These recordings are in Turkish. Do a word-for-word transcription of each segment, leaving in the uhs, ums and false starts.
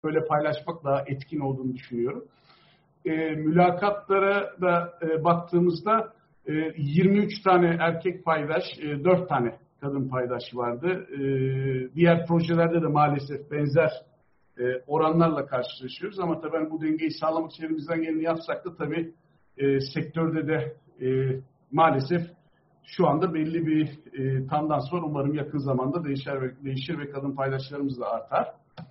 böyle paylaşmak daha etkin olduğunu düşünüyorum. E, mülakatlara da e, baktığımızda e, yirmi üç tane erkek paydaş, e, dört tane kadın paydaş vardı. E, diğer projelerde de maalesef benzer e, oranlarla karşılaşıyoruz. Ama tabii ben bu dengeyi sağlamak için elimizden geleni yapsak da tabii e, sektörde de e, maalesef şu anda belli bir e, tendans var. Umarım yakın zamanda değişir ve, değişir ve kadın paydaşlarımız da artar.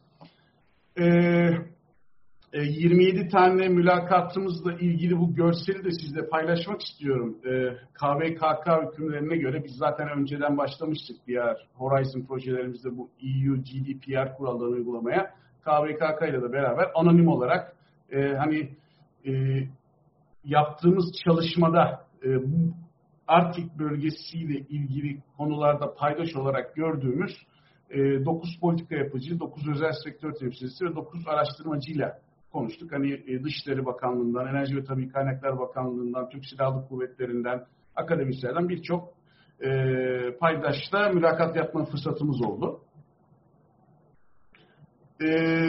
Evet. yirmi yedi tane mülakatımızla ilgili bu görseli de sizle paylaşmak istiyorum. K V K K hükümlerine göre biz zaten önceden başlamıştık diğer Horizon projelerimizde bu E U G D P R kurallarını uygulamaya. K V K K ile de beraber anonim olarak hani yaptığımız çalışmada bu Arktik bölgesiyle ilgili konularda paydaş olarak gördüğümüz dokuz politika yapıcı, dokuz özel sektör temsilcisi ve dokuz araştırmacıyla konuştuk. Hani Dışişleri Bakanlığı'ndan, Enerji ve Tabii Kaynaklar Bakanlığı'ndan, Türk Silahlı Kuvvetleri'nden, akademisyenlerden birçok e, paydaşla mülakat yapma fırsatımız oldu. E,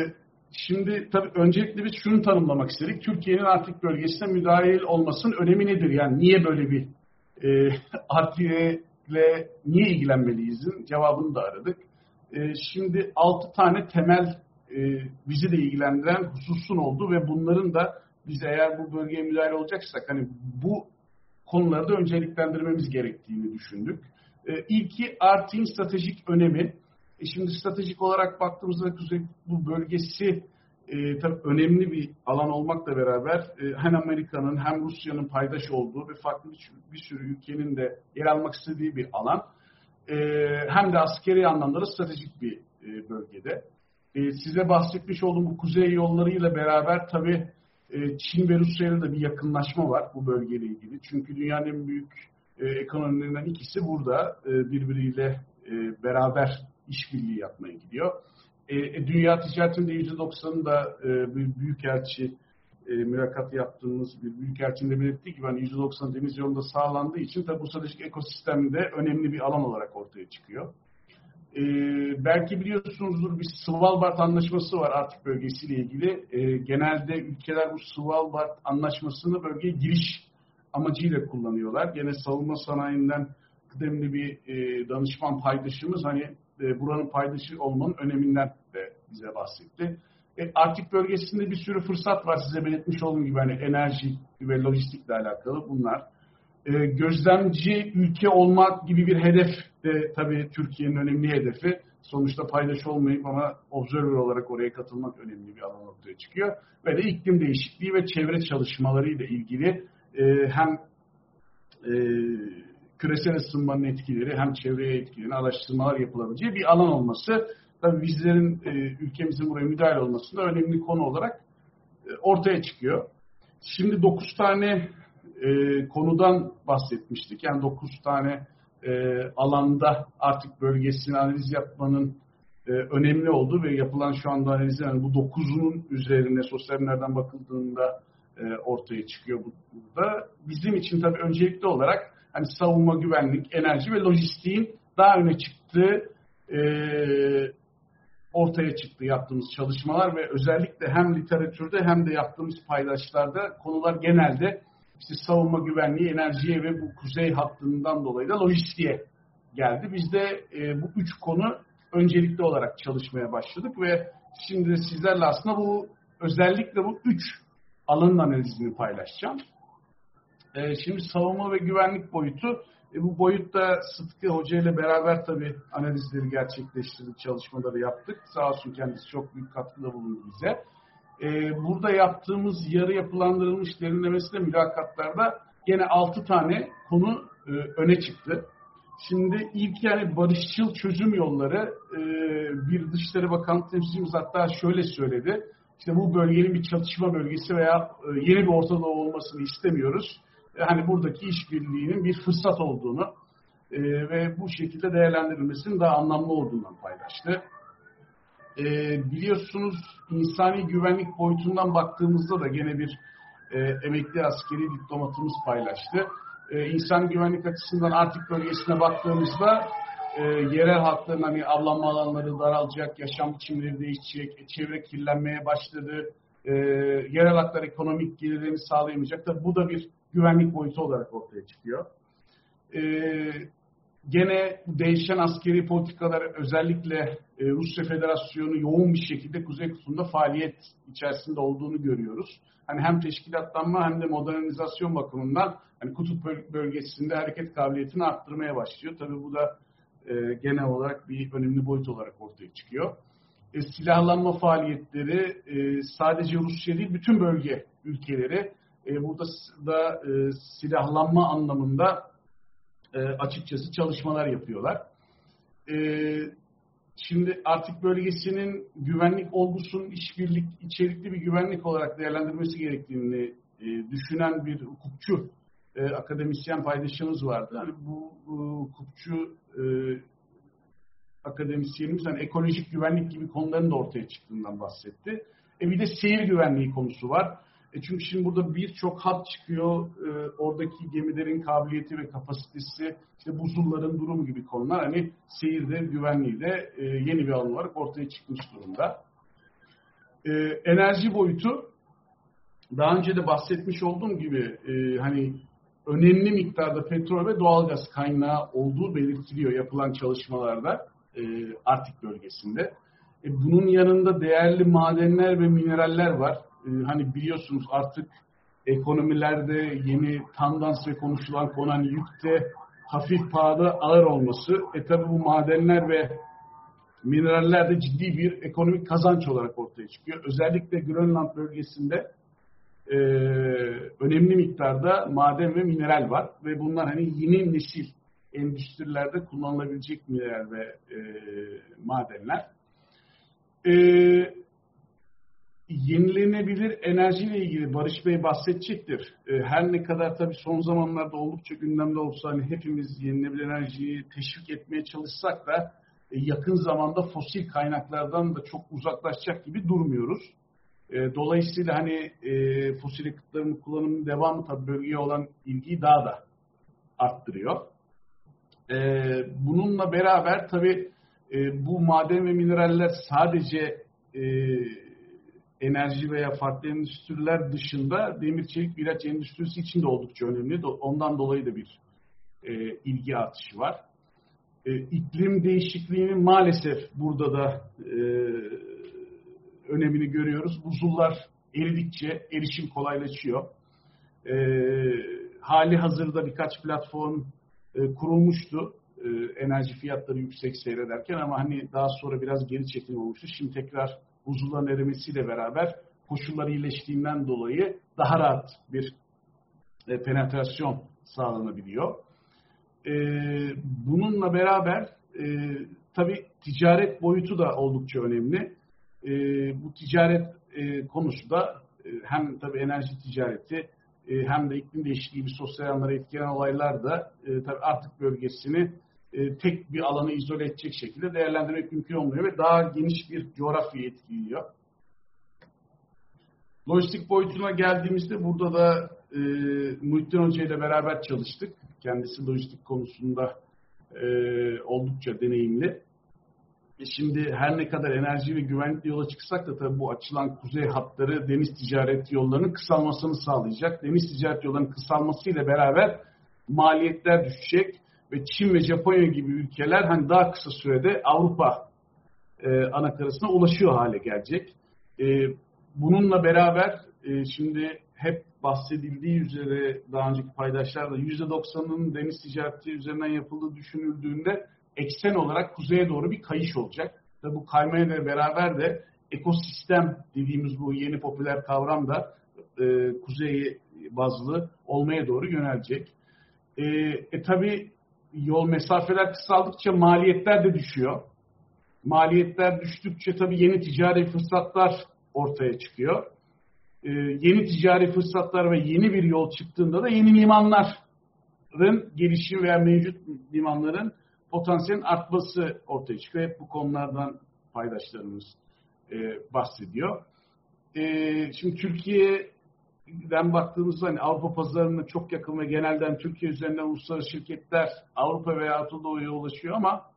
şimdi tabii öncelikle biz şunu tanımlamak istedik. Türkiye'nin Arktik bölgesine müdahil olmasının önemi nedir? Yani niye böyle bir e, Arktik'le niye ilgilenmeliyizin cevabını da aradık. E, şimdi altı tane temel e, bizi de ilgilendiren hususun oldu ve bunların da biz eğer bu bölgeye müdahil olacaksak hani bu konuları da önceliklendirmemiz gerektiğini düşündük. E, ilki Arktik'in stratejik önemi. E, şimdi stratejik olarak baktığımızda Kuzey bu bölgesi e, tabii önemli bir alan olmakla beraber e, hem Amerika'nın hem Rusya'nın paydaş olduğu ve farklı bir, bir sürü ülkenin de yer almak istediği bir alan. E, hem de askeri anlamda da stratejik bir e, bölgede. E, size bahsetmiş olduğum bu kuzey yollarıyla beraber tabii e, Çin ve Rusya'yla da bir yakınlaşma var bu bölgeyle ilgili. Çünkü dünyanın en büyük e, ekonomilerinden ikisi burada e, birbiriyle e, beraber işbirliği yapmaya gidiyor. E, dünya ticaretinde yüzde doksanı da e, bir büyükelçi e, mülakat yaptığımız bir büyükelçinin de belirttiği gibi hani yüzde doksan deniz yolunda sağlandığı için tabii bu stratejik ekosistemde önemli bir alan olarak ortaya çıkıyor. E, belki biliyorsunuzdur bir Svalbard Anlaşması var Arktik bölgesiyle ilgili. E, genelde ülkeler bu Svalbard Anlaşması'nı bölgeye giriş amacıyla kullanıyorlar. Gene savunma sanayinden kıdemli bir e, danışman paydaşımız hani e, buranın paydaşı olmanın öneminden de bize bahsetti. E, Arktik bölgesinde bir sürü fırsat var size belirtmiş olduğum gibi hani enerji ve lojistikle alakalı bunlar. E, gözlemci ülke olmak gibi bir hedef de tabii Türkiye'nin önemli hedefi. Sonuçta paydaş olmayıp ama observer olarak oraya katılmak önemli bir alan ortaya çıkıyor. Ve de iklim değişikliği ve çevre çalışmalarıyla ilgili e, hem e, küresel ısınmanın etkileri hem çevreye etkilerini araştırmalar yapılabileceği bir alan olması tabii bizlerin e, ülkemizin buraya müdahil olmasında önemli konu olarak e, ortaya çıkıyor. Şimdi dokuz tane e, konudan bahsetmiştik. Yani dokuz tane e, alanda artık bölgesini analiz yapmanın e, önemli olduğu ve yapılan şu anda analizler yani bu dokuzunun üzerine sosyal bilimlerden bakıldığında e, ortaya çıkıyor burada. Bizim için tabii öncelikli olarak hani savunma, güvenlik, enerji ve lojistiğin daha öne çıktığı e, ortaya çıktı yaptığımız çalışmalar ve özellikle hem literatürde hem de yaptığımız paydaşlarda konular genelde işte savunma, güvenliği, enerjiye ve bu kuzey hattından dolayı da lojistiğe geldi. Biz de e, bu üç konu öncelikli olarak çalışmaya başladık ve şimdi de sizlerle aslında bu özellikle bu üç alanın analizini paylaşacağım. E, şimdi savunma ve güvenlik boyutu, e, bu boyutta Sıtkı Hoca ile beraber tabii analizleri gerçekleştirdik, çalışmaları yaptık. Sağ olsun kendisi çok büyük katkıda bulundu bize. E, burada yaptığımız yarı yapılandırılmış derinlemesine mülakatlarda gene altı tane konu e, öne çıktı. Şimdi ilk yani barışçıl çözüm yolları, e, bir Dışişleri Bakanlığı temsilcimiz hatta şöyle söyledi. İşte bu bölgenin bir çatışma bölgesi veya e, yeni bir Orta Doğu olmasını istemiyoruz. E, hani buradaki işbirliğinin bir fırsat olduğunu e, ve bu şekilde değerlendirilmesinin daha anlamlı olduğundan paylaştı. E, biliyorsunuz insani güvenlik boyutundan baktığımızda da gene bir e, emekli askeri diplomatımız paylaştı. E, insani güvenlik açısından Arktik bölgesine baktığımızda e, yerel halkların hani avlanma alanları daralacak, yaşam biçimleri değişecek, çevre kirlenmeye başladı, e, yerel halklar ekonomik gelirlerini sağlayamayacak. Tabii bu da bir güvenlik boyutu olarak ortaya çıkıyor. E, gene değişen askeri politikalar özellikle e, Rusya Federasyonu yoğun bir şekilde Kuzey Kutbu'nda faaliyet içerisinde olduğunu görüyoruz. Hani hem teşkilatlanma hem de modernizasyon bakımından hani kutup bölgesinde hareket kabiliyetini arttırmaya başlıyor. Tabii bu da e, genel olarak bir önemli boyut olarak ortaya çıkıyor. E, silahlanma faaliyetleri e, sadece Rusya değil bütün bölge ülkeleri e, burada da e, silahlanma anlamında e, açıkçası çalışmalar yapıyorlar. E, Şimdi artık bölgesinin güvenlik olgusunun işbirlik içerikli bir güvenlik olarak değerlendirmesi gerektiğini e, düşünen bir hukukçu e, akademisyen paydaşımız vardı. Hani bu, bu hukukçu e, akademisyenimiz hani ekolojik güvenlik gibi konuların da ortaya çıktığından bahsetti. E bir de seyir güvenliği konusu var. E çünkü şimdi burada birçok hat çıkıyor. E, oradaki gemilerin kabiliyeti ve kapasitesi, işte buzulların durumu gibi konular hani seyirde, güvenliği de e, yeni bir alan olarak ortaya çıkmış durumda. E, enerji boyutu daha önce de bahsetmiş olduğum gibi e, hani önemli miktarda petrol ve doğalgaz kaynağı olduğu belirtiliyor yapılan çalışmalarda e, Arktik bölgesinde. E, bunun yanında değerli madenler ve mineraller var. E, hani biliyorsunuz artık ekonomilerde yeni tendans ve konuşulan konu hani yükte hafif pahada ağır olması. E tabi bu madenler ve mineraller de ciddi bir ekonomik kazanç olarak ortaya çıkıyor. Özellikle Grönland bölgesinde e, önemli miktarda maden ve mineral var ve bunlar hani yeni nesil endüstrilerde kullanılabilecek mineral ve e, madenler. E, yenilenebilir enerjiyle ilgili Barış Bey bahsedecektir. E, her ne kadar tabii son zamanlarda oldukça gündemde olsa hani hepimiz yenilenebilir enerjiyi teşvik etmeye çalışsak da e, yakın zamanda fosil kaynaklardan da çok uzaklaşacak gibi durmuyoruz. E, dolayısıyla hani e, fosil yakıtların kullanımının devamı tabii bölgeye olan ilgiyi daha da arttırıyor. E, bununla beraber tabii e, bu maden ve mineraller sadece e, enerji veya farklı endüstriler dışında demir çelik ve ilaç endüstrisi için de oldukça önemli. Ondan dolayı da bir e, ilgi artışı var. E, iklim değişikliğinin maalesef burada da e, önemini görüyoruz. Buzullar eridikçe erişim kolaylaşıyor. E, hali hazırda birkaç platform e, kurulmuştu. E, enerji fiyatları yüksek seyrederken ama hani daha sonra biraz geri çekilme olmuştu. Şimdi tekrar buzulların erimesiyle beraber koşullar iyileştiğinden dolayı daha rahat bir e, penetrasyon sağlanabiliyor. E, bununla beraber e, tabii ticaret boyutu da oldukça önemli. E, bu ticaret e, konusu da e, hem tabii enerji ticareti e, hem de iklim değişikliği gibi sosyal alanlara etkileyen olaylar da e, tabii artık bölgesini e, tek bir alanı izole edecek şekilde değerlendirmek mümkün olmuyor ve daha geniş bir coğrafyayı etkiliyor. Lojistik boyutuna geldiğimizde burada da e, Muhittin Hoca ile beraber çalıştık. Kendisi lojistik konusunda e, oldukça deneyimli. E şimdi her ne kadar enerji ve güvenlikle yola çıksak da tabii bu açılan kuzey hatları deniz ticaret yollarının kısalmasını sağlayacak. Deniz ticaret yollarının kısalmasıyla beraber maliyetler düşecek ve Çin ve Japonya gibi ülkeler hani daha kısa sürede Avrupa e, anakarasına ulaşıyor hale gelecek. E, bununla beraber e, şimdi hep bahsedildiği üzere daha önceki paydaşlarda yüzde doksanının deniz ticareti üzerinden yapıldığı düşünüldüğünde eksen olarak kuzeye doğru bir kayış olacak. Ve bu kaymayla beraber de ekosistem dediğimiz bu yeni popüler kavram da e, kuzey bazlı olmaya doğru yönelecek. E, e tabi yol mesafeler kısaldıkça maliyetler de düşüyor. Maliyetler düştükçe tabi yeni ticari fırsatlar ortaya çıkıyor. E, yeni ticari fırsatlar ve yeni bir yol çıktığında da yeni limanların gelişimi veya mevcut limanların potansiyelin artması ortaya çıkıyor. Hep bu konulardan paydaşlarımız e, bahsediyor. E, şimdi Türkiye'den baktığımızda hani Avrupa pazarına çok yakın ve genelden Türkiye üzerinden uluslararası şirketler Avrupa veya Orta Doğu'ya ulaşıyor ama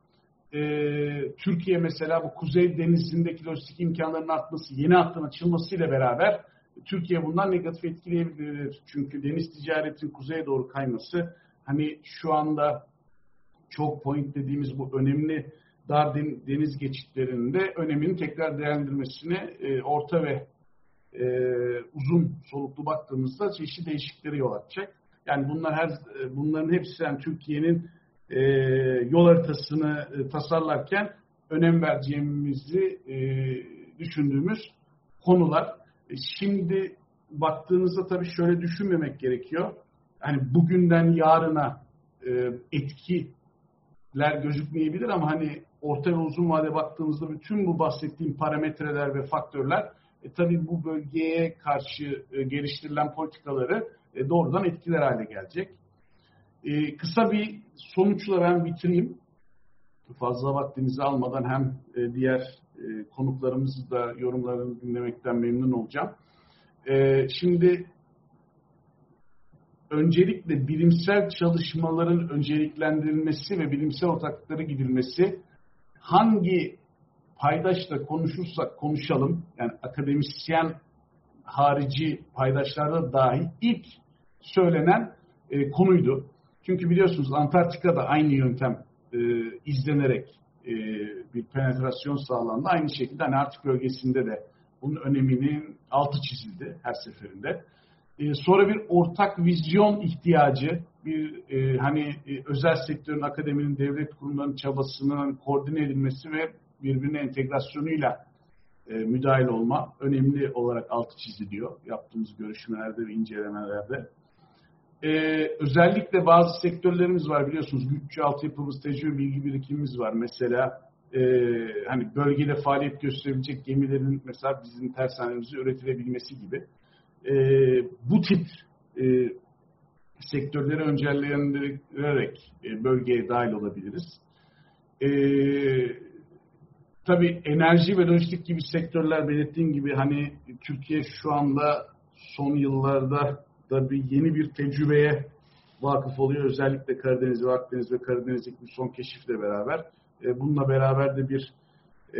e, Türkiye mesela bu Kuzey Denizi'ndeki lojistik imkanlarının artması, yeni hattın açılmasıyla beraber Türkiye bundan negatif etkileyebilir. Çünkü deniz ticaretin kuzeye doğru kayması, hani şu anda çok point dediğimiz bu önemli dar deniz geçitlerinde önemini tekrar değerlendirmesine e, orta ve e, uzun soluklu baktığımızda çeşitli değişiklikleri yol açacak. Yani bunlar her bunların hepsi yani Türkiye'nin e, yol haritasını e, tasarlarken önem vereceğimizi e, düşündüğümüz konular. E, şimdi baktığınızda tabii şöyle düşünmemek gerekiyor. Hani bugünden yarına e, etkiler gözükmeyebilir ama hani orta ve uzun vade baktığımızda bütün bu bahsettiğim parametreler ve faktörler e, tabii bu bölgeye karşı e, geliştirilen politikaları e, doğrudan etkiler hale gelecek. E, kısa bir sonuçla ben bitireyim. Fazla vaktinizi almadan hem e, diğer e, konuklarımızı da yorumlarını dinlemekten memnun olacağım. E, şimdi öncelikle bilimsel çalışmaların önceliklendirilmesi ve bilimsel ortaklıklara gidilmesi, hangi paydaşla konuşursak konuşalım, yani akademisyen harici paydaşlarda dahi ilk söylenen e, konuydu. Çünkü biliyorsunuz Antarktika'da aynı yöntem e, izlenerek e, bir penetrasyon sağlandı. Aynı şekilde hani Arktik bölgesinde de bunun öneminin altı çizildi her seferinde. E, sonra bir ortak vizyon ihtiyacı, bir e, hani e, özel sektörün, akademinin, devlet kurumlarının çabasının koordine edilmesi ve birbirine entegrasyonuyla e, müdahil olma önemli olarak altı çiziliyor yaptığımız görüşmelerde ve incelemelerde. Ee, özellikle bazı sektörlerimiz var biliyorsunuz. Güçlü altyapımız, tecrübe, bilgi birikimimiz var. Mesela e, hani bölgede faaliyet gösterebilecek gemilerin mesela bizim tersanemizde üretilebilmesi gibi. E, bu tip e, sektörleri öncelendirerek e, bölgeye dahil olabiliriz. E, tabii enerji ve lojistik gibi sektörler belirttiğim gibi hani Türkiye şu anda son yıllarda da bir yeni bir tecrübeye vakıf oluyor. Özellikle Karadeniz ve Akdeniz ve Karadeniz'deki bu son keşifle beraber. E, bununla beraber de bir e,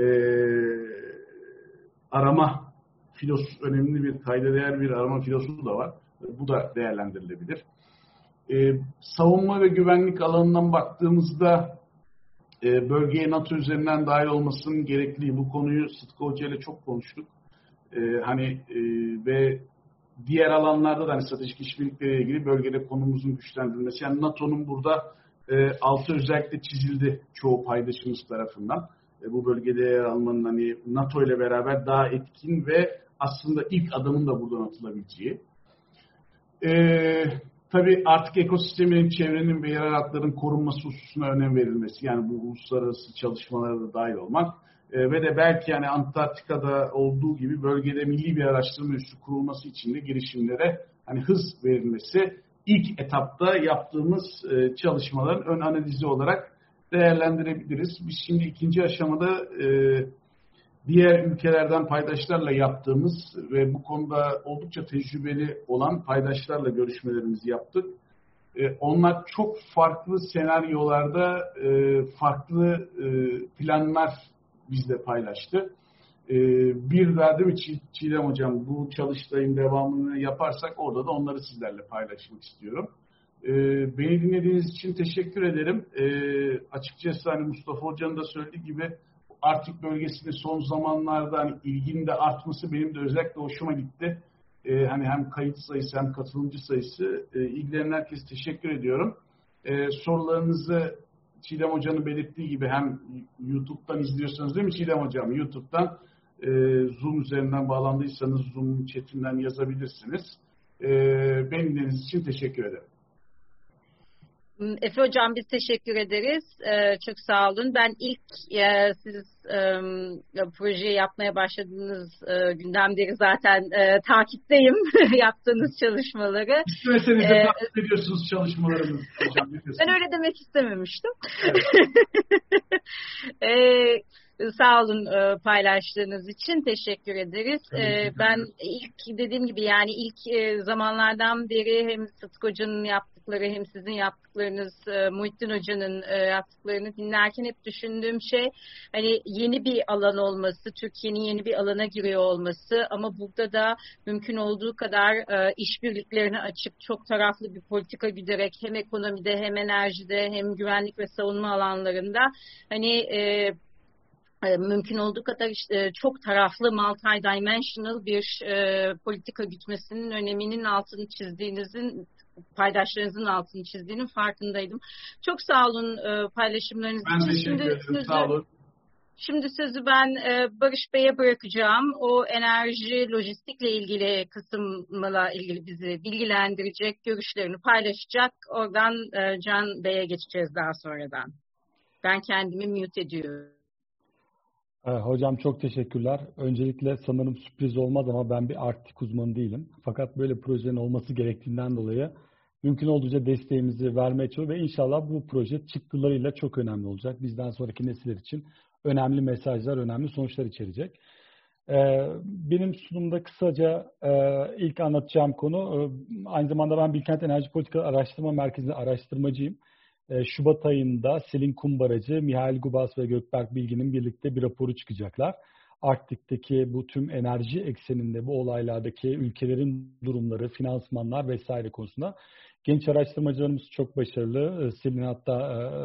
arama filosu, önemli bir kayda değer bir arama filosu da var. E, bu da değerlendirilebilir. E, savunma ve güvenlik alanından baktığımızda e, bölgeye NATO üzerinden dahil olmasının gerekliliği, bu konuyu Sıtkı Hoca ile çok konuştuk. E, hani e, ve diğer alanlarda da hani stratejik işbirlikleriyle ilgili bölgede konumumuzun güçlendirilmesi. Yani NATO'nun burada e, altı özellikle çizildi çoğu paydaşımız tarafından. E, bu bölgede yer almanın hani NATO ile beraber daha etkin ve aslında ilk adımın da buradan atılabileceği. E, tabii artık ekosistemin, çevrenin ve yerel hakların korunması hususuna önem verilmesi. Yani bu uluslararası çalışmalara da dahil olmak. E, ve de belki yani Antarktika'da olduğu gibi bölgede milli bir araştırma üssü kurulması için de girişimlere hani hız verilmesi ilk etapta yaptığımız e, çalışmaların ön analizi olarak değerlendirebiliriz. Biz şimdi ikinci aşamada e, diğer ülkelerden paydaşlarla yaptığımız ve bu konuda oldukça tecrübeli olan paydaşlarla görüşmelerimizi yaptık. E, onlar çok farklı senaryolarda e, farklı e, planlar bizle paylaştı. Ee, bir daha değil mi Çiğdem Hocam, bu çalıştayın devamını yaparsak orada da onları sizlerle paylaşmak istiyorum. Ee, beni dinlediğiniz için teşekkür ederim. Ee, açıkçası hani Mustafa Hoca'nın da söylediği gibi Arktik bölgesinde son zamanlarda hani ilginin de artması benim de özellikle hoşuma gitti. Ee, hani hem kayıt sayısı hem katılımcı sayısı. Ee, ilgilenen herkese teşekkür ediyorum. Ee, sorularınızı Çiğdem Hoca'nın belirttiği gibi hem YouTube'dan izliyorsanız değil mi Çiğdem Hocam? YouTube'dan e, Zoom üzerinden bağlandıysanız Zoom chatinden yazabilirsiniz. E, beni dinlediğiniz için teşekkür ederim. Efe Hocam biz teşekkür ederiz. Ee, çok sağ olun. Ben ilk e, siz e, projeyi yapmaya başladığınız e, günden beri zaten e, takipteyim yaptığınız çalışmaları. İstemeseniz de ee, takip ediyorsunuz çalışmalarımızı hocam. Ben öyle demek istememiştim. Evet. e, Sağ olun e, paylaştığınız için teşekkür ederiz. E, ben ilk dediğim gibi yani ilk e, zamanlardan beri hem Sıtkı Hoca'nın yaptıkları hem sizin yaptıklarınız, e, Muhittin Hoca'nın e, yaptıklarını dinlerken hep düşündüğüm şey hani yeni bir alan olması, Türkiye'nin yeni bir alana giriyor olması ama burada da mümkün olduğu kadar e, işbirliklerini açıp çok taraflı bir politika güderek hem ekonomide hem enerjide hem güvenlik ve savunma alanlarında hani e, mümkün olduğu kadar işte çok taraflı multi-dimensional bir e, politika gütmesinin öneminin altını çizdiğinizin, paydaşlarınızın altını çizdiğinin farkındaydım. Çok sağ olun e, paylaşımlarınız ben için. Ben teşekkür ederim. Sözü, sağ olun. Şimdi sözü ben e, Barış Bey'e bırakacağım. O enerji, lojistikle ilgili kısımla ilgili bizi bilgilendirecek, görüşlerini paylaşacak. Oradan e, Can Bey'e geçeceğiz daha sonradan. Ben kendimi mute ediyorum. Hocam çok teşekkürler. Öncelikle sanırım sürpriz olmaz ama ben bir Arktik uzmanı değilim. Fakat böyle projenin olması gerektiğinden dolayı mümkün olduğunca desteğimizi vermeye çalışıyoruz ve inşallah bu proje çıktılarıyla çok önemli olacak. Bizden sonraki nesiller için önemli mesajlar, önemli sonuçlar içerecek. Benim sunumda kısaca ilk anlatacağım konu, aynı zamanda ben Bilkent Enerji Politikaları Araştırma Merkezi'nde araştırmacıyım. Şubat ayında Selin Kumbaracı, Mihail Gubas ve Gökberk Bilgin'in birlikte bir raporu çıkacaklar. Arktik'teki bu tüm enerji ekseninde bu olaylardaki ülkelerin durumları, finansmanlar vesaire konusunda genç araştırmacılarımız çok başarılı. Selin hatta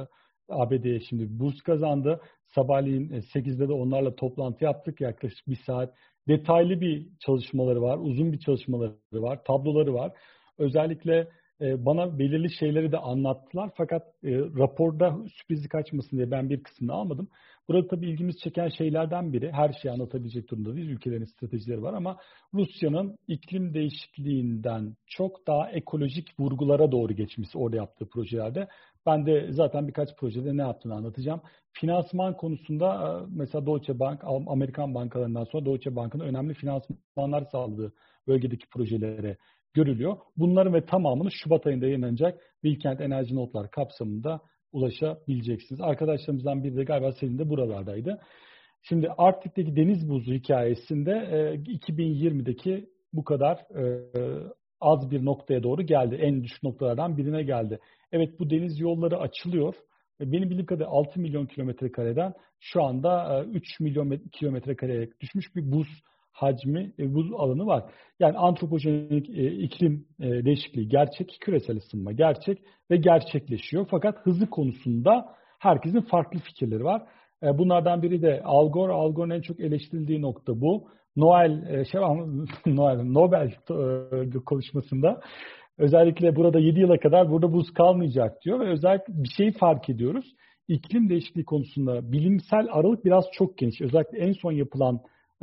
A B D'ye şimdi burs kazandı. Sabahleyin sekizde de onlarla toplantı yaptık. Yaklaşık bir saat. Detaylı bir çalışmaları var, uzun bir çalışmaları var, tabloları var. Özellikle bana belirli şeyleri de anlattılar. Fakat e, raporda sürprizlik kaçmasın diye ben bir kısmını almadım. Burada tabii ilgimizi çeken şeylerden biri, her şeyi anlatabilecek durumda değil, ülkelerin stratejileri var ama Rusya'nın iklim değişikliğinden çok daha ekolojik vurgulara doğru geçmesi orada yaptığı projelerde. Ben de zaten birkaç projede ne yaptığını anlatacağım. Finansman konusunda mesela Deutsche Bank, Amerikan bankalarından sonra Deutsche Bank'ın önemli finansmanlar sağladığı bölgedeki projelere görülüyor. Bunların ve tamamını Şubat ayında yayınlanacak Bilkent Enerji Notlar kapsamında ulaşabileceksiniz. Arkadaşlarımızdan biri de galiba Selin de buralardaydı. Şimdi Arktik'teki deniz buzu hikayesinde e, iki bin yirmideki bu kadar e, az bir noktaya doğru geldi. En düşük noktalardan birine geldi. Evet, bu deniz yolları açılıyor. Benim bildiğim kadarıyla altı milyon kilometre kareden şu anda üç milyon kilometre kareye düşmüş bir buz hacmi, buz alanı var. Yani antropojenik iklim değişikliği gerçek, küresel ısınma gerçek ve gerçekleşiyor. Fakat hızı konusunda herkesin farklı fikirleri var. Bunlardan biri de Al Gore. Al Gore'un en çok eleştirildiği nokta bu. Noel, şey, Noel Nobel konuşmasında özellikle burada yedi yıla kadar burada buz kalmayacak diyor ve özellikle bir şeyi fark ediyoruz. İklim değişikliği konusunda bilimsel aralık biraz çok geniş. Özellikle en son yapılan e,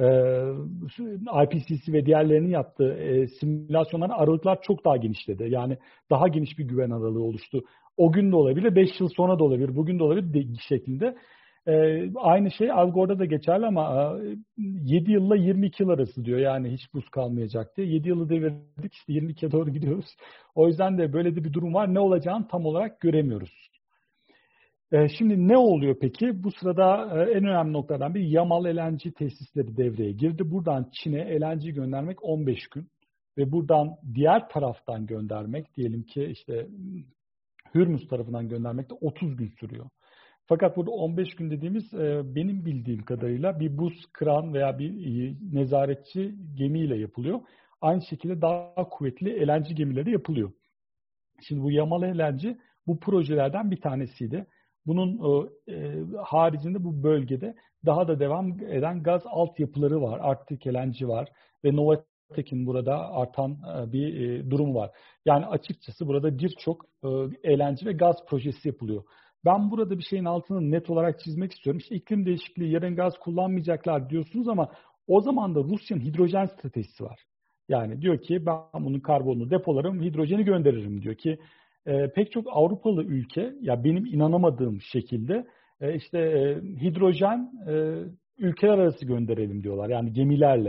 I P C C ve diğerlerinin yaptığı e, simülasyonların aralıklar çok daha genişledi. Yani daha geniş bir güven aralığı oluştu. O gün de olabilir, beş yıl sonra da olabilir, bugün de olabilir şeklinde. Ee, aynı şey Al Gore'da da geçerli ama yedi yılla yirmi iki yıl arası diyor. Yani hiç buz kalmayacak diye. yedi yılı devirdik, işte yirmi ikiye doğru gidiyoruz. O yüzden de böyle de bir durum var. Ne olacağını tam olarak göremiyoruz. Ee, şimdi ne oluyor peki? Bu sırada en önemli noktalardan biri Yamal L N G tesisleri devreye girdi. Buradan Çin'e L N G göndermek on beş gün. Ve buradan diğer taraftan göndermek, diyelim ki işte Hürmüz tarafından göndermek de otuz gün sürüyor. Fakat burada on beş gün dediğimiz benim bildiğim kadarıyla bir buz kıran veya bir nezaretçi gemiyle yapılıyor. Aynı şekilde daha kuvvetli L N G gemileri yapılıyor. Şimdi bu Yamal L N G bu projelerden bir tanesiydi. Bunun e, haricinde bu bölgede daha da devam eden gaz altyapıları var. Arktik L N G var ve Novatek'in burada artan e, bir e, durum var. Yani açıkçası burada birçok e, L N G ve gaz projesi yapılıyor. Ben burada bir şeyin altını net olarak çizmek istiyorum. İşte iklim değişikliği, yarın gaz kullanmayacaklar diyorsunuz ama o zaman da Rusya'nın hidrojen stratejisi var. Yani diyor ki ben bunun karbonunu depolarım, hidrojeni gönderirim diyor ki e, pek çok Avrupalı ülke, ya benim inanamadığım şekilde e, işte e, hidrojen e, ülkeler arası gönderelim diyorlar. Yani gemilerle.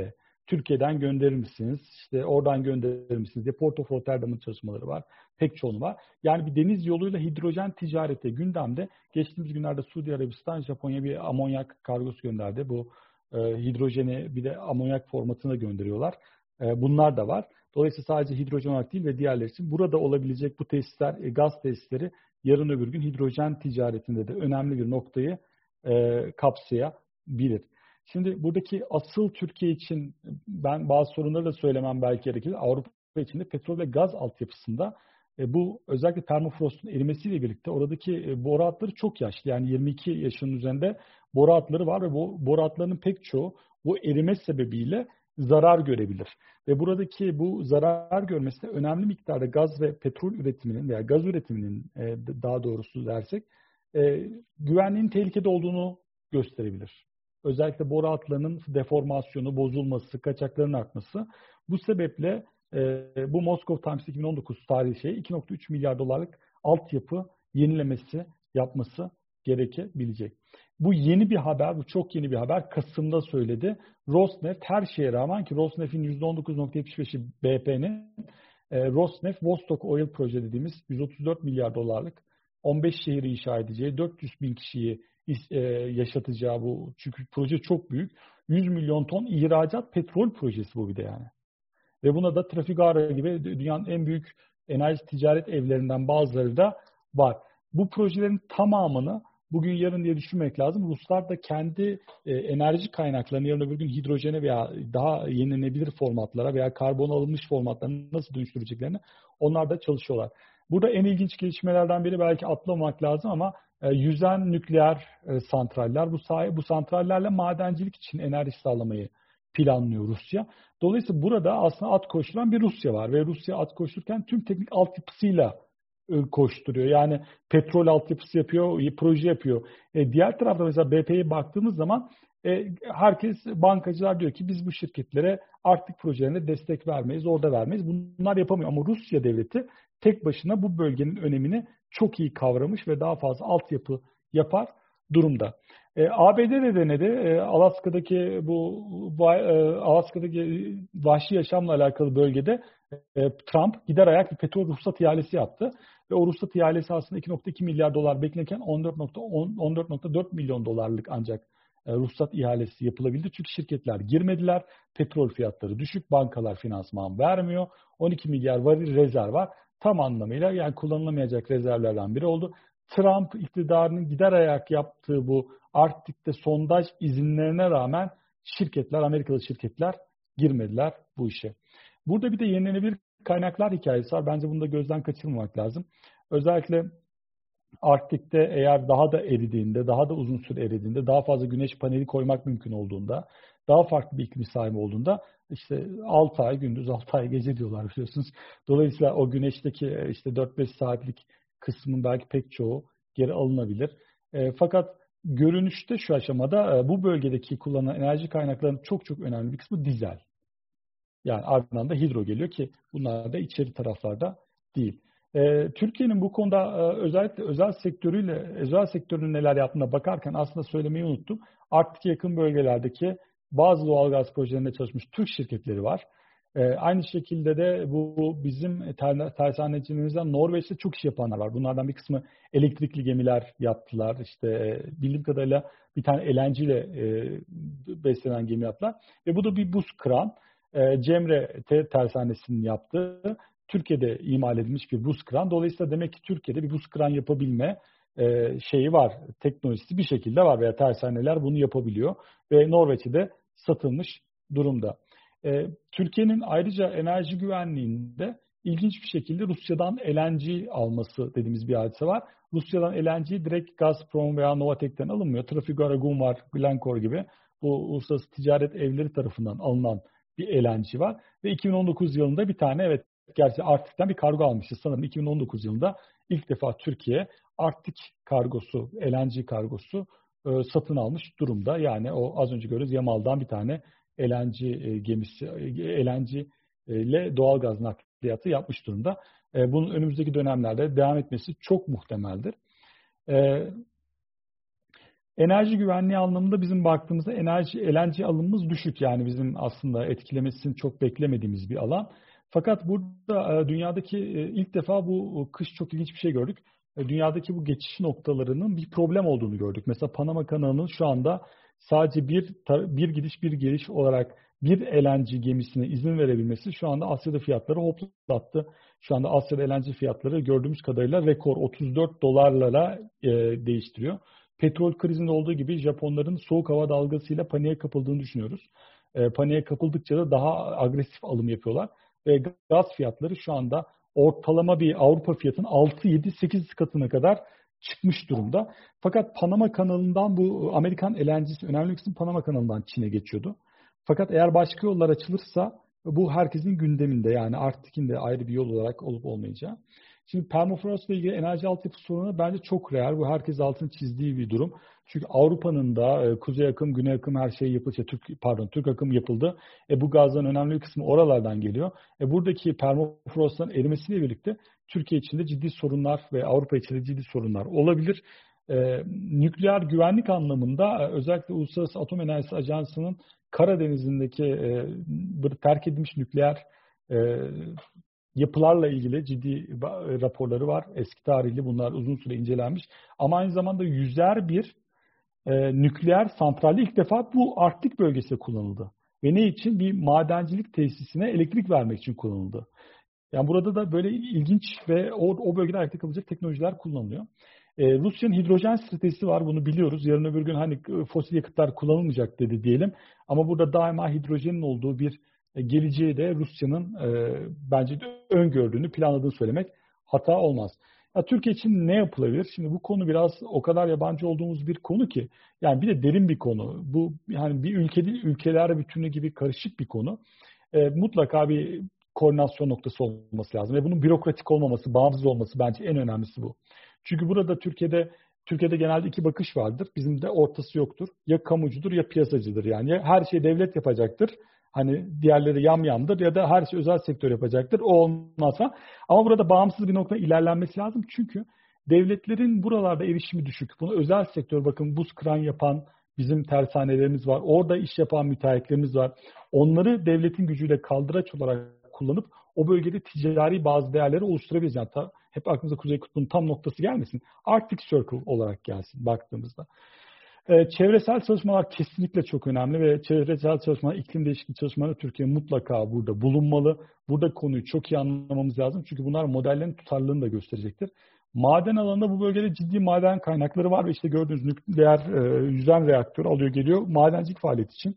Türkiye'den gönderir misiniz? İşte oradan gönderir misiniz diye Port of Rotterdam'ın çalışmaları var. Pek çoğunu var. Yani bir deniz yoluyla hidrojen ticareti gündemde. Geçtiğimiz günlerde Suudi Arabistan, Japonya bir amonyak kargosu gönderdi. Bu e, hidrojeni bir de amonyak formatına gönderiyorlar. E, bunlar da var. Dolayısıyla sadece hidrojen olarak değil ve diğerleri için burada olabilecek bu tesisler, e, gaz tesisleri yarın öbür gün hidrojen ticaretinde de önemli bir noktayı e, kapsayabilir. Şimdi buradaki asıl Türkiye için ben bazı sorunları da söylemem belki gerekir. Avrupa için de petrol ve gaz altyapısında e, bu özellikle permafrostun erimesiyle birlikte oradaki e, boru hatları çok yaşlı. Yani yirmi iki yaşının üzerinde boru hatları var ve bu boru hatlarının pek çoğu bu erime sebebiyle zarar görebilir. Ve buradaki bu zarar görmesi de önemli miktarda gaz ve petrol üretiminin veya gaz üretiminin e, daha doğrusu dersek e, güvenliğin tehlikede olduğunu gösterebilir. Özellikle boru hatlarının deformasyonu, bozulması, kaçakların artması. Bu sebeple e, bu Moscow Times iki bin on dokuz tarihi şey iki nokta üç milyar dolarlık altyapı yenilemesi yapması gerekebilecek. Bu yeni bir haber, bu çok yeni bir haber. Kasım'da söyledi. Rosneft her şeye rağmen ki Rosneft'in yüzde on dokuz nokta yetmiş beşi B P'nin e, Rosneft Vostok Oil Proje dediğimiz yüz otuz dört milyar dolarlık on beş şehri inşa edeceği, dört yüz bin kişiyi e, yaşatacağı bu çünkü proje çok büyük. yüz milyon ton ihracat petrol projesi bu bir de yani. Ve buna da Trafigura gibi dünyanın en büyük enerji ticaret evlerinden bazıları da var. Bu projelerin tamamını bugün yarın diye düşünmek lazım. Ruslar da kendi e, enerji kaynaklarını yarın öbür gün hidrojene veya daha yenilenebilir formatlara veya karbon alınmış formatlara nasıl dönüştüreceklerini onlar da çalışıyorlar. Burada en ilginç gelişmelerden biri belki atlamak lazım ama e, yüzen nükleer e, santraller bu sahi, bu santrallerle madencilik için enerji sağlamayı planlıyor Rusya. Dolayısıyla burada aslında at koşturan bir Rusya var ve Rusya at koştururken tüm teknik altyapısıyla koşturuyor. Yani petrol altyapısı yapıyor, proje yapıyor. E, diğer tarafta mesela B P'ye baktığımız zaman e, herkes, bankacılar diyor ki biz bu şirketlere artık projelerine destek vermeyiz, orada vermeyiz. Bunlar yapamıyor ama Rusya devleti tek başına bu bölgenin önemini çok iyi kavramış ve daha fazla altyapı yapar durumda. E, A B D de denedi. E, Alaska'daki bu e, Alaska'daki vahşi yaşamla alakalı bölgede e, Trump gider ayak bir petrol ruhsat ihalesi yaptı. Ve o ruhsat ihalesi aslında iki nokta iki milyar dolar beklenirken on dört nokta dört milyon dolarlık ancak e, ruhsat ihalesi yapılabildi. Çünkü şirketler girmediler. Petrol fiyatları düşük. Bankalar finansman vermiyor. on iki milyar varil rezerv var. Tam anlamıyla yani kullanılamayacak rezervlerden biri oldu. Trump iktidarının gider ayak yaptığı bu Arktik'te sondaj izinlerine rağmen şirketler, Amerikalı şirketler girmediler bu işe. Burada bir de yenilenebilir kaynaklar hikayesi var. Bence bunu da gözden kaçırmamak lazım. Özellikle Arktik'te eğer daha da eridiğinde, daha da uzun süre eridiğinde, daha fazla güneş paneli koymak mümkün olduğunda, daha farklı bir iklim sahibi olduğunda işte altı ay gündüz, altı ay gece diyorlar biliyorsunuz. Dolayısıyla o güneşteki işte dört beş saatlik kısmın belki pek çoğu geri alınabilir. E, fakat görünüşte şu aşamada e, bu bölgedeki kullanılan enerji kaynaklarının çok çok önemli bir kısmı dizel. Yani ardından da hidro geliyor ki bunlar da içeri taraflarda değil. Ee, Türkiye'nin bu konuda e, özellikle özel sektörüyle, özel sektörünün neler yaptığına bakarken aslında söylemeyi unuttum. Arktik'e yakın bölgelerdeki bazı doğalgaz projelerinde çalışmış Türk şirketleri var. Ee, aynı şekilde de bu bizim tersanecilerimizden Norveç'te çok iş yapanlar var. Bunlardan bir kısmı elektrikli gemiler yaptılar. İşte e, bildiğim kadarıyla bir tane L N G ile e, beslenen gemi yaptılar. Ve bu da bir buz kıran. Cemre Tersanesi'nin yaptığı Türkiye'de imal edilmiş bir buz kıran. Dolayısıyla demek ki Türkiye'de bir buz kıran yapabilme şeyi var. Teknolojisi bir şekilde var veya tersaneler bunu yapabiliyor. Ve Norveç'e de satılmış durumda. Türkiye'nin ayrıca enerji güvenliğinde ilginç bir şekilde Rusya'dan L N G alması dediğimiz bir hadise var. Rusya'dan L N G direkt Gazprom veya Novatek'ten alınmıyor. Trafigura, Gunvar, Glencore gibi bu uluslararası ticaret evleri tarafından alınan bir L N G var. Ve iki bin on dokuz yılında bir tane evet gerçi Arktik'ten bir kargo almıştı. Sanırım iki bin on dokuz yılında ilk defa Türkiye Arktik kargosu, L N G kargosu e, satın almış durumda. Yani o az önce görüyoruz Yamal'dan bir tane L N G e, gemisi, e, L N G ile doğalgaz nakliyatı yapmış durumda. E, bunun önümüzdeki dönemlerde devam etmesi çok muhtemeldir. E, Enerji güvenliği anlamında bizim baktığımızda enerji, L N G alımımız düşük. Yani bizim aslında etkilemesini çok beklemediğimiz bir alan. Fakat burada dünyadaki ilk defa bu kış çok ilginç bir şey gördük. Dünyadaki bu geçiş noktalarının bir problem olduğunu gördük. Mesela Panama kanalının şu anda sadece bir bir gidiş bir geliş olarak bir L N G gemisine izin verebilmesi şu anda Asya'da fiyatları hoplattı. Şu anda Asya'da L N G fiyatları gördüğümüz kadarıyla rekor otuz dört dolarlara e, değiştiriyor. Petrol krizinde olduğu gibi Japonların soğuk hava dalgasıyla paniğe kapıldığını düşünüyoruz. E, paniğe kapıldıkça da daha agresif alım yapıyorlar. Ve gaz fiyatları şu anda ortalama bir Avrupa fiyatının altı yedi sekiz katına kadar çıkmış durumda. Fakat Panama kanalından bu Amerikan L N G'si önemli kısım Panama kanalından Çin'e geçiyordu. Fakat eğer başka yollar açılırsa bu herkesin gündeminde, yani Arktik'in de ayrı bir yol olarak olup olmayacağı. Şimdi permafrost ile ilgili enerji altyapı sorunu bence çok real. Bu herkes altını çizdiği bir durum. Çünkü Avrupa'nın da e, kuzey akım, güney akım her şey yapıldı. Türk, pardon, Türk akım yapıldı. E, bu gazların önemli bir kısmı oralardan geliyor. E, buradaki permafrostların erimesiyle birlikte Türkiye içinde ciddi sorunlar ve Avrupa içinde ciddi sorunlar olabilir. E, nükleer güvenlik anlamında e, özellikle Uluslararası Atom Enerjisi Ajansı'nın Karadeniz'indeki e, terk edilmiş nükleer e, yapılarla ilgili ciddi raporları var. Eski tarihli, bunlar uzun süre incelenmiş. Ama aynı zamanda yüzer bir e, nükleer santrali ilk defa bu Arktik bölgesinde kullanıldı. Ve ne için? Bir madencilik tesisine elektrik vermek için kullanıldı. Yani burada da böyle ilginç ve o, o bölgede ayakta kalacak teknolojiler kullanılıyor. Ee, Rusya'nın hidrojen stratejisi var, bunu biliyoruz. Yarın öbür gün hani fosil yakıtlar kullanılmayacak dedi diyelim. Ama burada daima hidrojenin olduğu bir e, geleceği de Rusya'nın e, bence de öngördüğünü, planladığını söylemek hata olmaz. Ya, Türkiye için ne yapılabilir? Şimdi bu konu biraz o kadar yabancı olduğumuz bir konu ki, yani bir de derin bir konu. Bu yani bir ülke değil, ülkeler bütünü gibi karışık bir konu. E, mutlaka bir koordinasyon noktası olması lazım ve bunun bürokratik olmaması, bağımsız olması bence en önemlisi bu. Çünkü burada Türkiye'de Türkiye'de genelde iki bakış vardır. Bizim de ortası yoktur. Ya kamucudur ya piyasacıdır. Yani ya her şeyi devlet yapacaktır. Hani diğerleri yamyamdır, ya da her şey özel sektör yapacaktır. O olmazsa. Ama burada bağımsız bir nokta ilerlenmesi lazım. Çünkü devletlerin buralarda erişimi düşük. Bunu özel sektör, bakın buz kıran yapan bizim tersanelerimiz var. Orada iş yapan müteahhitlerimiz var. Onları devletin gücüyle kaldıraç olarak kullanıp o bölgede ticari bazı değerleri oluşturabiliriz. Yani ta, hep aklımıza Kuzey Kutbu'nun tam noktası gelmesin. Arctic Circle olarak gelsin baktığımızda. Ee, çevresel çalışmalar kesinlikle çok önemli ve çevresel çalışmalar, iklim değişikliği çalışmaları Türkiye mutlaka burada bulunmalı. Burada konuyu çok iyi anlamamız lazım. Çünkü bunlar modellerin tutarlılığını da gösterecektir. Maden alanında bu bölgede ciddi maden kaynakları var ve işte gördüğünüz nükleer e, yüzen reaktör alıyor geliyor madencilik faaliyeti için.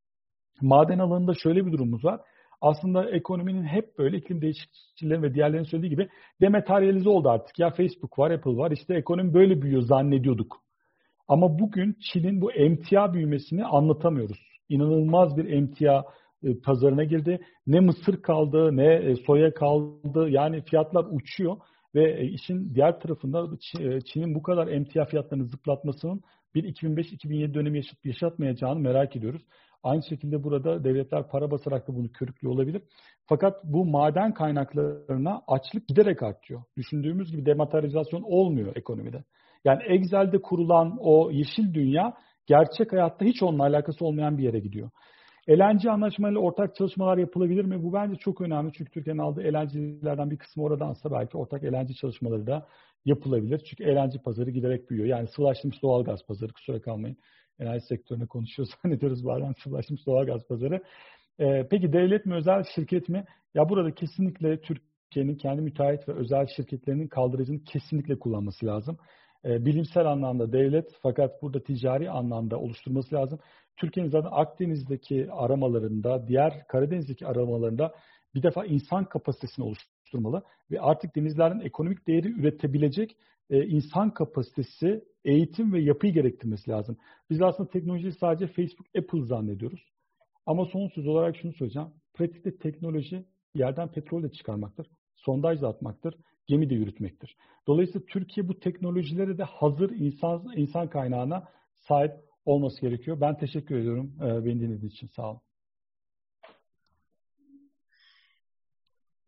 Maden alanında şöyle bir durumumuz var. Aslında ekonominin hep böyle iklim değişiklikçilerin ve diğerlerinin söylediği gibi dematerialize oldu artık. Ya Facebook var, Apple var, işte ekonomi böyle büyüyor zannediyorduk. Ama bugün Çin'in bu emtia büyümesini anlatamıyoruz. İnanılmaz bir emtia e, pazarına girdi. Ne mısır kaldı, ne e, soya kaldı. Yani fiyatlar uçuyor ve e, işin diğer tarafında Çin'in bu kadar emtia fiyatlarını zıplatmasının bir iki bin beş iki bin yedi dönemi yaşat, yaşatmayacağını merak ediyoruz. Aynı şekilde burada devletler para basarak da bunu körüklüyor olabilir. Fakat bu maden kaynaklarına açlık giderek artıyor. Düşündüğümüz gibi dematerializasyon olmuyor ekonomide. Yani Excel'de kurulan o yeşil dünya gerçek hayatta hiç onunla alakası olmayan bir yere gidiyor. L N G anlaşmalarıyla ortak çalışmalar yapılabilir mi? Bu bence çok önemli. Çünkü Türkiye'nin aldığı L N G'lerden bir kısmı oradansa belki ortak L N G çalışmaları da yapılabilir. Çünkü L N G pazarı giderek büyüyor. Yani sıvılaştırılmış doğalgaz pazarı, kusura kalmayın. Enerji sektörüne konuşuyoruz zannediyoruz bazen, sıvılaştırılmış doğalgaz pazarı. Ee, peki devlet mi, özel şirket mi? Ya burada kesinlikle Türkiye'nin kendi müteahhit ve özel şirketlerinin kaldırıcını kesinlikle kullanması lazım. Ee, bilimsel anlamda devlet, fakat burada ticari anlamda oluşturması lazım. Türkiye'nin zaten Akdeniz'deki aramalarında, diğer Karadeniz'deki aramalarında bir defa insan kapasitesini oluşturmalı ve artık denizlerin ekonomik değeri üretebilecek e, insan kapasitesi, eğitim ve yapıyı gerektirmesi lazım. Biz aslında teknolojiyi sadece Facebook, Apple zannediyoruz. Ama son söz olarak şunu söyleyeceğim. Pratikte teknoloji yerden petrol de çıkarmaktır, sondaj da atmaktır, gemi de yürütmektir. Dolayısıyla Türkiye bu teknolojilere de hazır insan insan kaynağına sahip olması gerekiyor. Ben teşekkür ediyorum e, beni dinlediğiniz için. Sağ olun.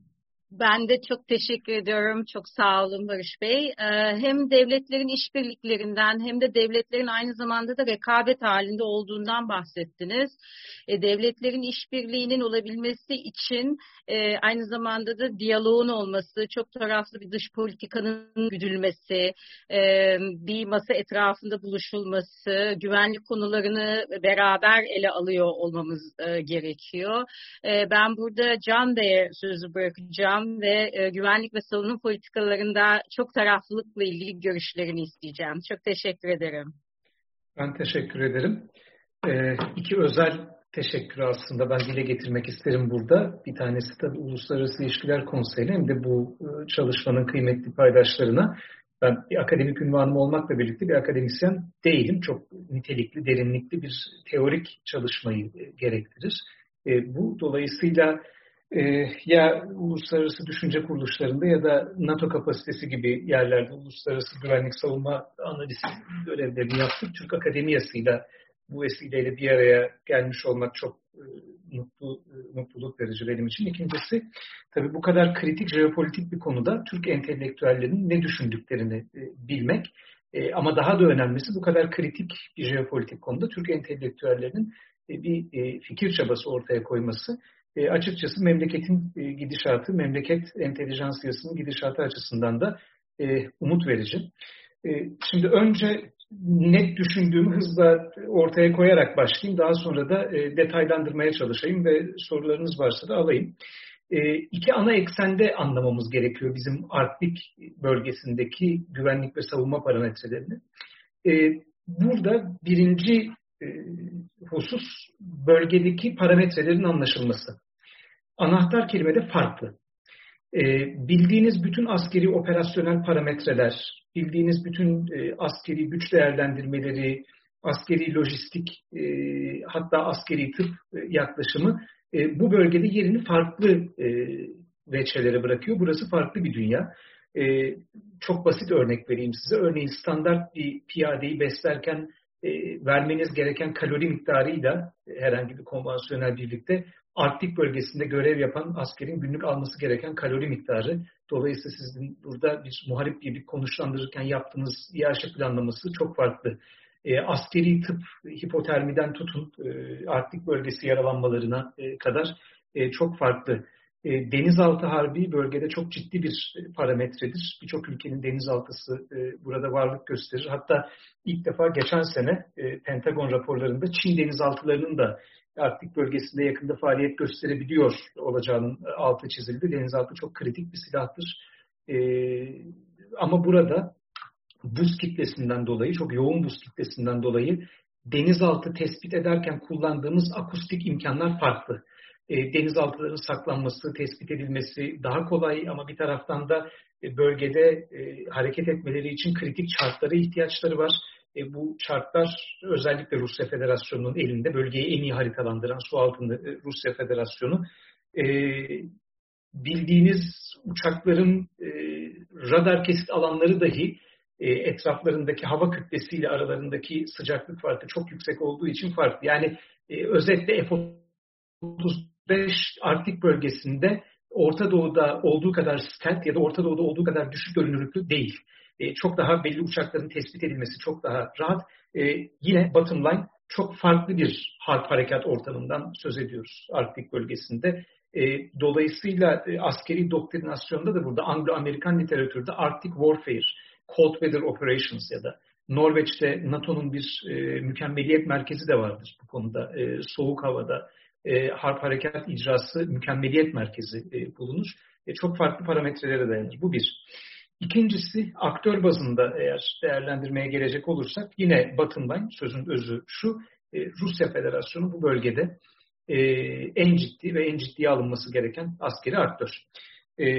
Ben de çok teşekkür ediyorum. Çok sağ olun Barış Bey. Ee, Hem devletlerin işbirliklerinden hem de devletlerin aynı zamanda da rekabet halinde olduğundan bahsettiniz. E, devletlerin işbirliğinin olabilmesi için e, aynı zamanda da diyaloğun olması, çok taraflı bir dış politikanın güdülmesi, e, bir masa etrafında buluşulması, güvenlik konularını beraber ele alıyor olmamız e, gerekiyor. E, ben burada Can Bey'e sözü bırakacağım ve e, güvenlik ve savunma politikalarında çok taraflılıkla ilgili görüşlerini isteyeceğim. Çok teşekkür ederim. Ben teşekkür ederim. Ee, iki özel teşekkür aslında ben dile getirmek isterim burada. Bir tanesi tabii Uluslararası İlişkiler Konseyi'ne hem de bu e, çalışmanın kıymetli paydaşlarına. Ben bir akademik ünvanım olmakla birlikte bir akademisyen değilim. Çok nitelikli, derinlikli bir teorik çalışmayı e, gerektirir. E, bu dolayısıyla Ee, ya uluslararası düşünce kuruluşlarında ya da NATO kapasitesi gibi yerlerde uluslararası güvenlik savunma analizi görevlerini yaptık. Türk Akademiyası'yla bu vesileyle bir araya gelmiş olmak çok e, mutlu, e, mutluluk verici benim için. İkincisi, tabii bu kadar kritik jeopolitik bir konuda Türk entelektüellerinin ne düşündüklerini e, bilmek. E, ama daha da önemlisi bu kadar kritik bir jeopolitik konuda Türk entelektüellerinin e, bir e, fikir çabası ortaya koyması. E, açıkçası memleketin e, gidişatı, memleket entelijansiyasının gidişatı açısından da e, umut verici. E, şimdi önce net düşündüğümü hızla ortaya koyarak başlayayım. Daha sonra da e, detaylandırmaya çalışayım ve sorularınız varsa da alayım. E, iki ana eksende anlamamız gerekiyor bizim Arktik bölgesindeki güvenlik ve savunma parametrelerini. E, burada birinci e, husus bölgedeki parametrelerin anlaşılması. Anahtar kelime de farklı. E, bildiğiniz bütün askeri operasyonel parametreler, bildiğiniz bütün e, askeri güç değerlendirmeleri, askeri lojistik, e, hatta askeri tıp e, yaklaşımı e, bu bölgede yerini farklı e, veçelere bırakıyor. Burası farklı bir dünya. E, çok basit örnek vereyim size. Örneğin standart bir piyadeyi beslerken e, vermeniz gereken kalori miktarıyla e, herhangi bir konvansiyonel birlikte Arktik bölgesinde görev yapan askerin günlük alması gereken kalori miktarı. Dolayısıyla sizin burada bir muharip birlik konuşlandırırken yaptığınız İ H planlaması çok farklı. E, askeri tıp, hipotermiden tutun e, Arktik bölgesi yaralanmalarına e, kadar e, çok farklı. E, denizaltı harbi bölgede çok ciddi bir parametredir. Birçok ülkenin denizaltısı e, burada varlık gösterir. Hatta ilk defa geçen sene e, Pentagon raporlarında Çin denizaltılarının da Arktik bölgesinde yakında faaliyet gösterebiliyor olacağının altı çizildi. Denizaltı çok kritik bir silahtır. Ee, ama burada buz kitlesinden dolayı, çok yoğun buz kitlesinden dolayı denizaltı tespit ederken kullandığımız akustik imkanlar farklı. Ee, denizaltıların saklanması, tespit edilmesi daha kolay ama bir taraftan da bölgede e, hareket etmeleri için kritik çarklara ihtiyaçları var. E, bu çarklar özellikle Rusya Federasyonu'nun elinde, bölgeyi en iyi haritalandıran su altında e, Rusya Federasyonu. E, bildiğiniz uçakların e, radar kesit alanları dahi e, etraflarındaki hava kütlesiyle aralarındaki sıcaklık farkı çok yüksek olduğu için farklı. Yani e, özetle F otuz beş Arktik bölgesinde Orta Doğu'da olduğu kadar stealth ya da Orta Doğu'da olduğu kadar düşük görünürlüklü değil. E, çok daha belli uçakların tespit edilmesi çok daha rahat. E, yine bottom line çok farklı bir harp harekat ortamından söz ediyoruz Arktik bölgesinde. E, dolayısıyla e, askeri doktrinasyonda da burada Anglo-Amerikan literatürde Arctic Warfare, Cold Weather Operations ya da Norveç'te NATO'nun bir e, mükemmeliyet merkezi de vardır bu konuda. E, soğuk havada e, harp harekat icrası mükemmeliyet merkezi e, bulunur. E, çok farklı parametrelere dayanır. Bu bir. İkincisi, aktör bazında eğer değerlendirmeye gelecek olursak yine bottom line, sözün özü şu, e, Rusya Federasyonu bu bölgede e, en ciddi ve en ciddiye alınması gereken askeri aktör. E,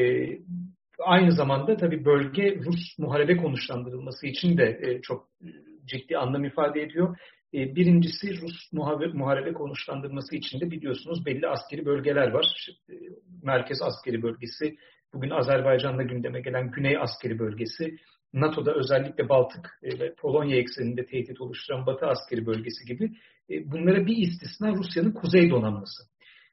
aynı zamanda tabii bölge Rus muharebe konuşlandırılması için de e, çok ciddi anlam ifade ediyor. E, birincisi Rus muharebe, muharebe konuşlandırması için de biliyorsunuz belli askeri bölgeler var. İşte, e, Merkez Askeri Bölgesi, bugün Azerbaycan'da gündeme gelen Güney Askeri Bölgesi, NATO'da özellikle Baltık ve Polonya ekseninde tehdit oluşturan Batı Askeri Bölgesi gibi bunlara bir istisna Rusya'nın Kuzey Donanması.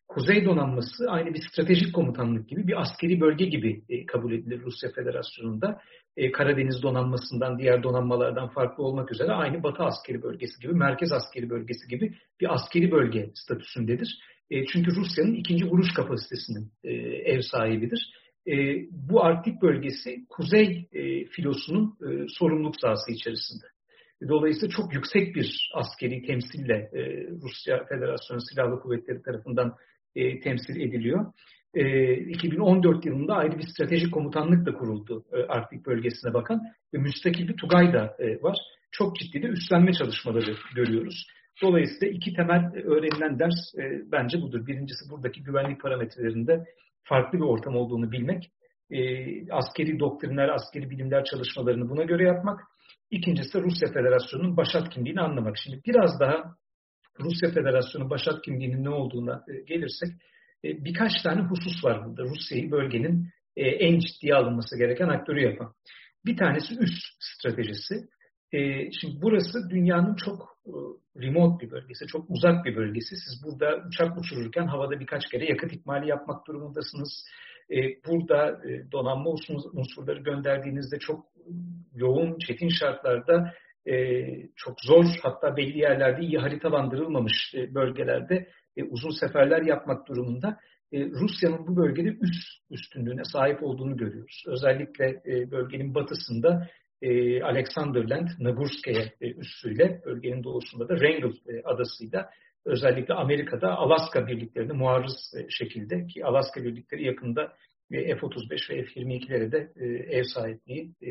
Kuzey Donanması aynı bir stratejik komutanlık gibi, bir askeri bölge gibi e, kabul edilir Rusya Federasyonu'nda. E, Karadeniz Donanması'ndan, diğer donanmalardan farklı olmak üzere aynı Batı askeri bölgesi gibi, merkez askeri bölgesi gibi bir askeri bölge statüsündedir. E, çünkü Rusya'nın ikinci vuruş kapasitesinin e, ev sahibidir. E, bu Arktik bölgesi Kuzey e, filosunun e, sorumluluk sahası içerisinde. Dolayısıyla çok yüksek bir askeri temsille e, Rusya Federasyonu Silahlı Kuvvetleri tarafından e, temsil ediliyor. E, iki bin on dört yılında ayrı bir stratejik komutanlık da kuruldu e, Arktik bölgesine bakan ve müstakil bir Tugay da e, var. Çok ciddi de üstlenme çalışmaları görüyoruz. Dolayısıyla iki temel öğrenilen ders e, bence budur. Birincisi, buradaki güvenlik parametrelerinde farklı bir ortam olduğunu bilmek. E, askeri doktrinler, askeri bilimler çalışmalarını buna göre yapmak. İkincisi, Rusya Federasyonu'nun başat kimliğini anlamak. Şimdi biraz daha Rusya Federasyonu başat kimliğinin ne olduğuna e, gelirsek, e, birkaç tane husus var burada. Rusya'yı bölgenin e, en ciddiye alınması gereken aktörü yapan. Bir tanesi üs stratejisi. E, şimdi burası dünyanın çok e, remote bir bölgesi, çok uzak bir bölgesi. Siz burada uçak uçururken havada birkaç kere yakıt ikmali yapmak durumundasınız. E, burada e, donanma unsurları gönderdiğinizde çok yoğun, çetin şartlarda, e, çok zor, hatta belli yerlerde iyi haritalandırılmamış e, bölgelerde e, uzun seferler yapmak durumunda. E, Rusya'nın bu bölgede üst üstünlüğüne sahip olduğunu görüyoruz. Özellikle e, bölgenin batısında e, Alexanderland, Nagurskaya e, üssüyle, bölgenin doğusunda da Wrangel e, adasıyla, özellikle Amerika'da Alaska birliklerini muarız e, şekilde, ki Alaska birlikleri yakında e, F otuz beş ve F yirmi ikilere de e, ev sahipliği, e,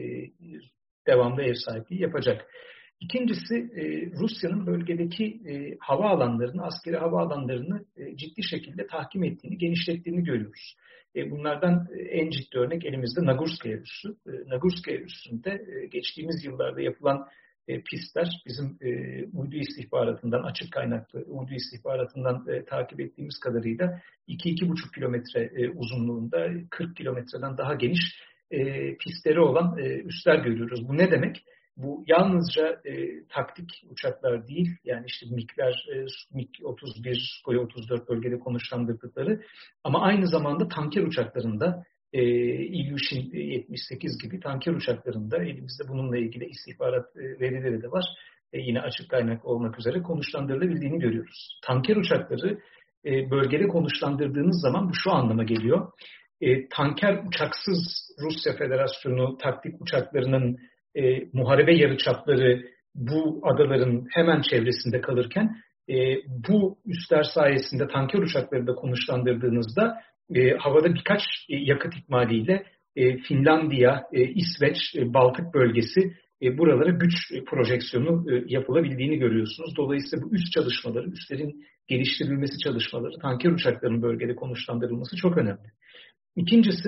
devamlı ev sahipliği yapacak. İkincisi, e, Rusya'nın bölgedeki e, hava alanlarını, askeri hava alanlarını e, ciddi şekilde tahkim ettiğini, genişlettiğini görüyoruz. E, bunlardan e, en ciddi örnek elimizde Nagurskaya üssü. E, Nagurskaya üssünde e, geçtiğimiz yıllarda yapılan e, pistler, bizim e, uydu istihbaratından, açık kaynaklı uydu istihbaratından e, takip ettiğimiz kadarıyla iki iki buçuk kilometre e, uzunluğunda, kırk kilometreden daha geniş e, pistleri olan e, üsler görüyoruz. Bu ne demek? Bu yalnızca e, taktik uçaklar değil, yani işte MiG'ler, e, MiG otuz bir, Sukhoi otuz dört bölgede konuşlandırdıkları, ama aynı zamanda tanker uçaklarında, e, İlyushin yetmiş sekiz gibi tanker uçaklarında, elimizde bununla ilgili istihbarat e, verileri de var. E, yine açık kaynak olmak üzere konuşlandırılabildiğini görüyoruz. Tanker uçakları e, bölgede konuşlandırdığınız zaman bu şu anlama geliyor. E, tanker uçaksız Rusya Federasyonu taktik uçaklarının E, muharebe yarıçapları bu adaların hemen çevresinde kalırken, e, bu üsler sayesinde tanker uçakları da konuşlandırdığınızda e, havada birkaç e, yakıt ikmaliyle e, Finlandiya, e, İsveç, e, Baltık bölgesi, e, buralara güç e, projeksiyonu e, yapılabildiğini görüyorsunuz. Dolayısıyla bu üst çalışmaları, üslerin geliştirilmesi çalışmaları, tanker uçaklarının bölgede konuşlandırılması çok önemli. İkincisi,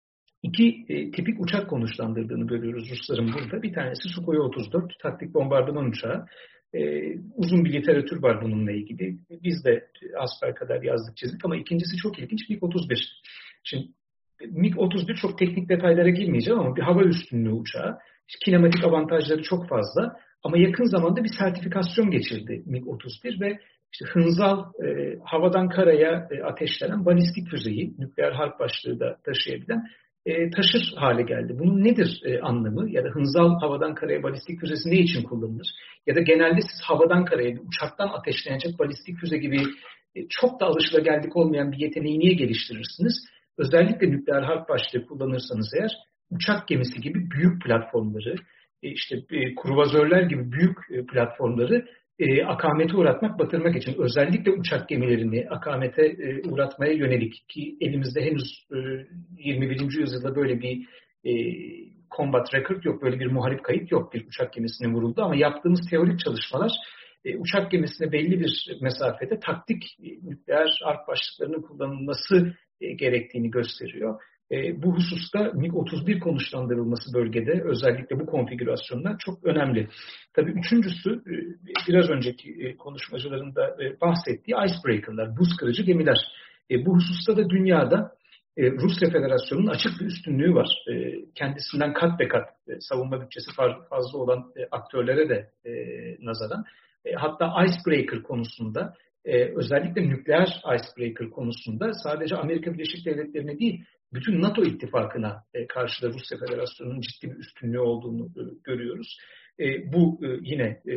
İki e, tipik uçak konuşlandırdığını görüyoruz Rusların burada. Bir tanesi Sukhoi otuz dört, taktik bombardıman uçağı. E, uzun bir literatür var bununla ilgili. Biz de asper kadar yazdık, çizdik, ama ikincisi çok ilginç, MiG otuz bir. Şimdi MiG otuz bir, çok teknik detaylara girmeyeceğim ama bir hava üstünlüğü uçağı. İşte kinematik avantajları çok fazla, ama yakın zamanda bir sertifikasyon geçirdi MiG otuz bir ve işte hınzal, e, havadan karaya e, ateşlenen balistik füzeyi, nükleer harp başlığı da taşıyabilen E, taşır hale geldi. Bunun nedir e, anlamı? Ya da hınzal havadan karaya balistik füzesi ne için kullanılır? Ya da genelde siz havadan karaya bir uçaktan ateşlenecek balistik füze gibi e, çok da alışılageldik olmayan bir yeteneği niye geliştirirsiniz? Özellikle nükleer harp başlığı kullanırsanız eğer, uçak gemisi gibi büyük platformları, e, işte e, kruvazörler gibi büyük e, platformları E, akamete uğratmak, batırmak için, özellikle uçak gemilerini akamete e, uğratmaya yönelik, ki elimizde henüz e, yirmi birinci yüzyılda böyle bir e, combat record yok, böyle bir muharip kayıt yok, bir uçak gemisine vuruldu, ama yaptığımız teorik çalışmalar e, uçak gemisine belli bir mesafede taktik e, nükleer harp başlıklarının kullanılması e, gerektiğini gösteriyor. E, bu hususta MiG otuz bir konuşlandırılması bölgede, özellikle bu konfigürasyonda çok önemli. Tabii üçüncüsü, e, biraz önceki e, konuşmacıların da e, bahsettiği icebreaker'lar, buz kırıcı gemiler. E, bu hususta da dünyada e, Rusya Federasyonu'nun açık bir üstünlüğü var. E, kendisinden kat be kat e, savunma bütçesi fazla olan e, aktörlere de e, nazaran. E, hatta icebreaker konusunda e, özellikle nükleer icebreaker konusunda sadece Amerika Birleşik Devletleri'ne değil, bütün NATO ittifakına e, karşı da Rusya Federasyonu'nun ciddi bir üstünlüğü olduğunu e, görüyoruz. E, bu e, yine e,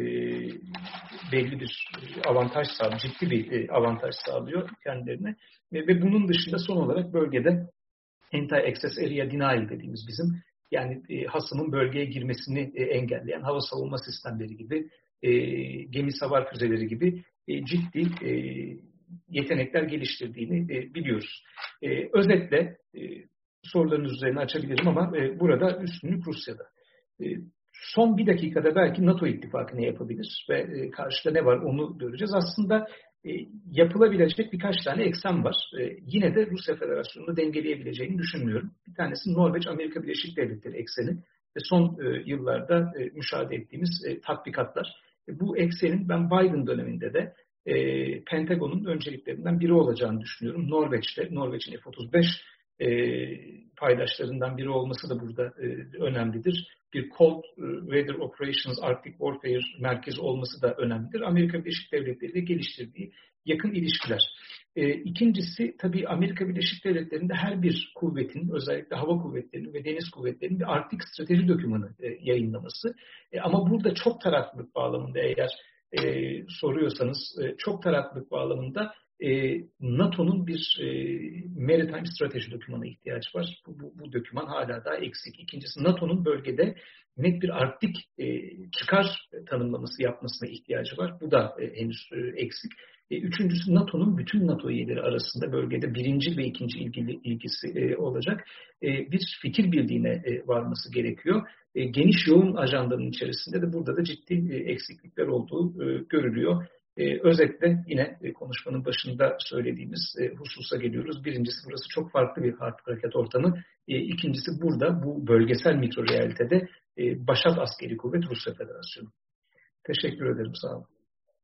belli bir avantaj sağlıyor, ciddi bir e, avantaj sağlıyor kendilerine. E, ve bunun dışında son olarak bölgede Anti-Access Area Denial dediğimiz bizim yani e, hasımın bölgeye girmesini e, engelleyen hava savunma sistemleri gibi, e, gemi savar füzeleri gibi e, ciddi e, yetenekler geliştirdiğini e, biliyoruz. E, özetle e, sorularınız üzerine açabilirim ama e, burada üstünlük Rusya'da. E, son bir dakikada belki NATO ittifakı ne yapabilir ve e, karşıda ne var onu göreceğiz. Aslında e, yapılabilecek birkaç tane eksen var. E, yine de Rusya Federasyonu'nu dengeleyebileceğini düşünmüyorum. Bir tanesi Norveç-Amerika Birleşik Devletleri ekseni ve son e, yıllarda e, müşahede ettiğimiz e, tatbikatlar. E, bu eksenin ben Biden döneminde de e, Pentagon'un önceliklerinden biri olacağını düşünüyorum. Norveç'te, Norveç'in F otuz beş e, paydaşlarından biri olması da burada e, önemlidir. Bir Cold Weather Operations Arctic Warfare merkezi olması da önemlidir. Amerika Birleşik Devletleri ile geliştirdiği yakın ilişkiler. E, ikincisi tabii Amerika Birleşik Devletleri'nde her bir kuvvetin, özellikle hava kuvvetlerinin ve deniz kuvvetlerinin bir Arktik strateji dokümanı e, yayınlaması. E, ama burada çok taraflılık bağlamında eğer e, soruyorsanız e, çok taraflılık bağlamında e, NATO'nun bir e, maritime strateji dokümanına ihtiyacı var. Bu, bu, bu doküman hala daha eksik. İkincisi NATO'nun bölgede net bir Arktik e, çıkar tanımlaması yapmasına ihtiyacı var. Bu da e, henüz e, eksik. E, üçüncüsü NATO'nun bütün NATO üyeleri arasında bölgede birinci ve ikinci ilgili ilgisi e, olacak e, bir fikir birliğine e, varması gerekiyor. E, geniş yoğun ajandanın içerisinde de burada da ciddi e, eksiklikler olduğu e, görülüyor. Ee, özetle yine e, konuşmanın başında söylediğimiz e, hususa geliyoruz. Birincisi burası çok farklı bir harp hareket ortamı. E, ikincisi burada bu bölgesel mikro realitede e, başat askeri kuvvet Rusya Federasyonu. Teşekkür ederim. Sağ olun.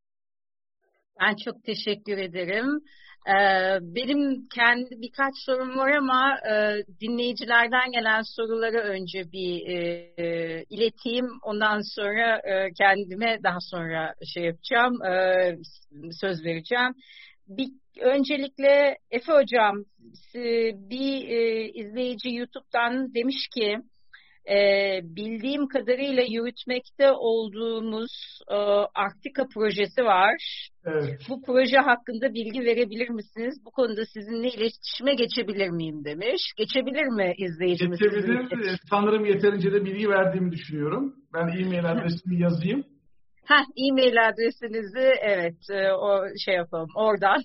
Ben çok teşekkür ederim. Benim kendi birkaç sorum var ama dinleyicilerden gelen soruları önce bir ileteyim. Ondan sonra kendime daha sonra şey yapacağım, söz vereceğim. Bir, öncelikle Efe Hocam, bir izleyici YouTube'dan demiş ki, Ee, bildiğim kadarıyla yürütmekte olduğumuz e, Arktika projesi var. Evet. Bu proje hakkında bilgi verebilir misiniz? Bu konuda sizinle iletişime geçebilir miyim demiş. Geçebilir mi izleyicimiz? Geçebilir. Sanırım yeterince de bilgi verdiğimi düşünüyorum. Ben e-mail adresimi yazayım. Heh, e-mail adresinizi evet e, o şey yapalım oradan.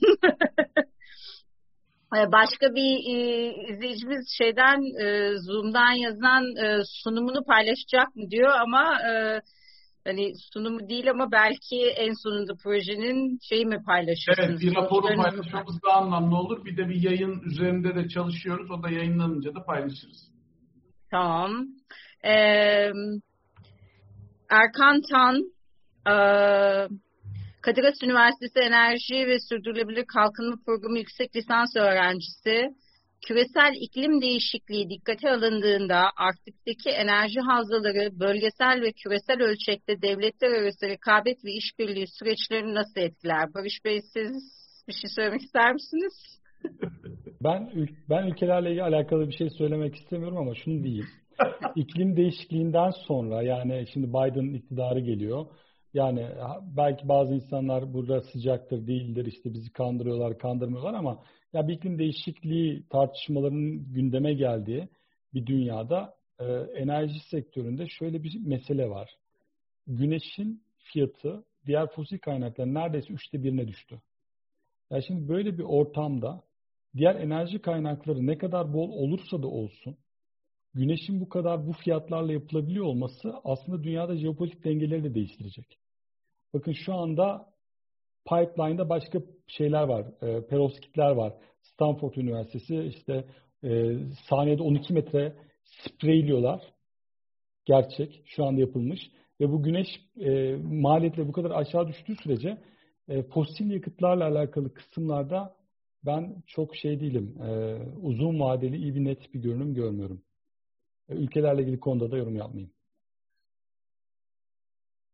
Başka bir e, izleyicimiz şeyden e, Zoom'dan yazan e, sunumunu paylaşacak mı diyor ama e, hani sunumu değil ama belki en sonunda projenin şeyi mi paylaşırsınız? Evet, bir raporu paylaşmamız daha anlamlı olur. Bir de bir yayın üzerinde de çalışıyoruz. O da yayınlanınca da paylaşırız. Tamam. Ee, Erkan Tan e, Kadir Has Üniversitesi Enerji ve Sürdürülebilir Kalkınma Programı yüksek lisans öğrencisi. Küresel iklim değişikliği dikkate alındığında Arktik'teki enerji havzaları bölgesel ve küresel ölçekte devletler arası rekabet ve işbirliği süreçlerini nasıl etkiler? Barış Bey, siz bir şey söylemek ister misiniz? Ben ben ülkelerle alakalı bir şey söylemek istemiyorum ama şunu diyeyim. İklim değişikliğinden sonra, yani şimdi Biden iktidarı geliyor. Yani belki bazı insanlar burada sıcaktır, değildir, işte bizi kandırıyorlar, kandırmıyorlar ama ya bir iklim değişikliği tartışmalarının gündeme geldiği bir dünyada e, enerji sektöründe şöyle bir mesele var. Güneşin fiyatı diğer fosil kaynakların neredeyse üçte birine düştü. Yani şimdi böyle bir ortamda diğer enerji kaynakları ne kadar bol olursa da olsun, güneşin bu kadar bu fiyatlarla yapılabiliyor olması aslında dünyada jeopolitik dengeleri de değiştirecek. Bakın şu anda pipeline'da başka şeyler var, e, perovskitler var. Stanford Üniversitesi işte e, saniyede on iki metre spreyliyorlar. Gerçek, şu anda yapılmış. Ve bu güneş e, maliyetle bu kadar aşağı düştüğü sürece e, fosil yakıtlarla alakalı kısımlarda ben çok şey değilim. E, uzun vadeli iyi bir net bir görünüm görmüyorum. E, ülkelerle ilgili konuda da yorum yapmayayım.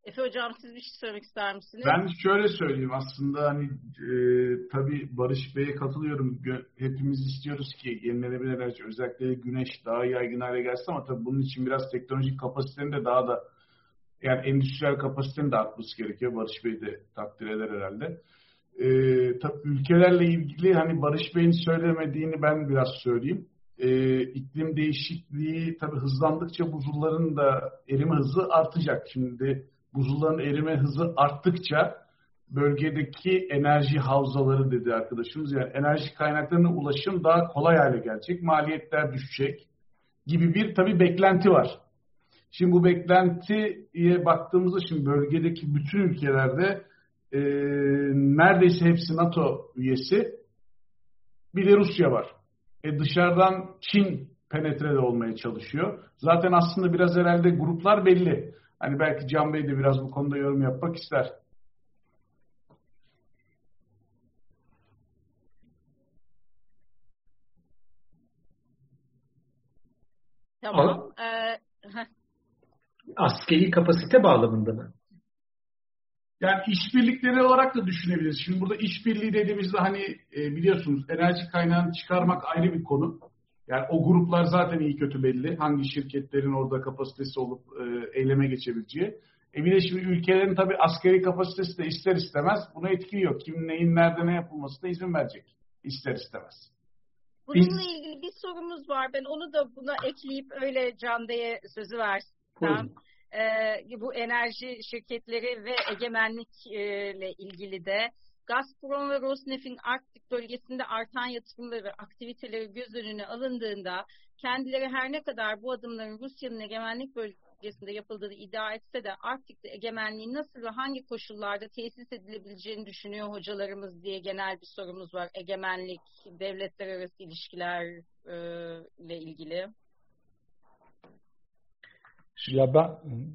Efe Hocam siz bir şey söylemek ister misiniz? Ben şöyle söyleyeyim aslında hani e, tabii Barış Bey'e katılıyorum. Gö- hepimiz istiyoruz ki yenilenebilir enerji özellikle güneş daha yaygın hale gelsin ama tabii bunun için biraz teknolojik kapasitenin de daha da yani endüstriyel kapasitenin de artması gerekiyor. Barış Bey de takdir eder herhalde. E, tabii ülkelerle ilgili hani Barış Bey'in söylemediğini ben biraz söyleyeyim. E, iklim değişikliği tabii hızlandıkça buzulların da erime hızı artacak. Şimdi buzulların erime hızı arttıkça bölgedeki enerji havzaları dedi arkadaşımız. Yani enerji kaynaklarına ulaşım daha kolay hale gelecek. Maliyetler düşecek gibi bir tabii beklenti var. Şimdi bu beklentiye baktığımızda şimdi bölgedeki bütün ülkelerde e, neredeyse hepsi NATO üyesi. Bir de Rusya var. E dışarıdan Çin penetre de olmaya çalışıyor. Zaten aslında biraz herhalde gruplar belli. Hani belki Can Bey de biraz bu konuda yorum yapmak ister. Tamam. Ee, Askeri kapasite bağlamında mı? Yani işbirlikleri olarak da düşünebiliriz. Şimdi burada işbirliği dediğimizde hani e, biliyorsunuz enerji kaynağını çıkarmak ayrı bir konu. Yani o gruplar zaten iyi kötü belli. Hangi şirketlerin orada kapasitesi olup e, eyleme geçebileceği. E bir de şimdi ülkelerin tabii askeri kapasitesi de ister istemez buna etkiliyor. Kim neyin nerede ne yapılması da izin verecek. İster istemez. Bununla Biz... ilgili bir sorumuz var. Ben onu da buna ekleyip öyle Can Bey'e sözü versem. Ee, bu enerji şirketleri ve egemenlikle ilgili de Gazprom ve Rosneft'in Arktik bölgesinde artan yatırımları ve aktiviteleri göz önüne alındığında kendileri her ne kadar bu adımların Rusya'nın egemenlik bölgesinde yapıldığını iddia etse de Arktik'te egemenliğin nasıl ve hangi koşullarda tesis edilebileceğini düşünüyor hocalarımız diye genel bir sorumuz var. Egemenlik, devletler arası ilişkilerle ilgili. Ya ben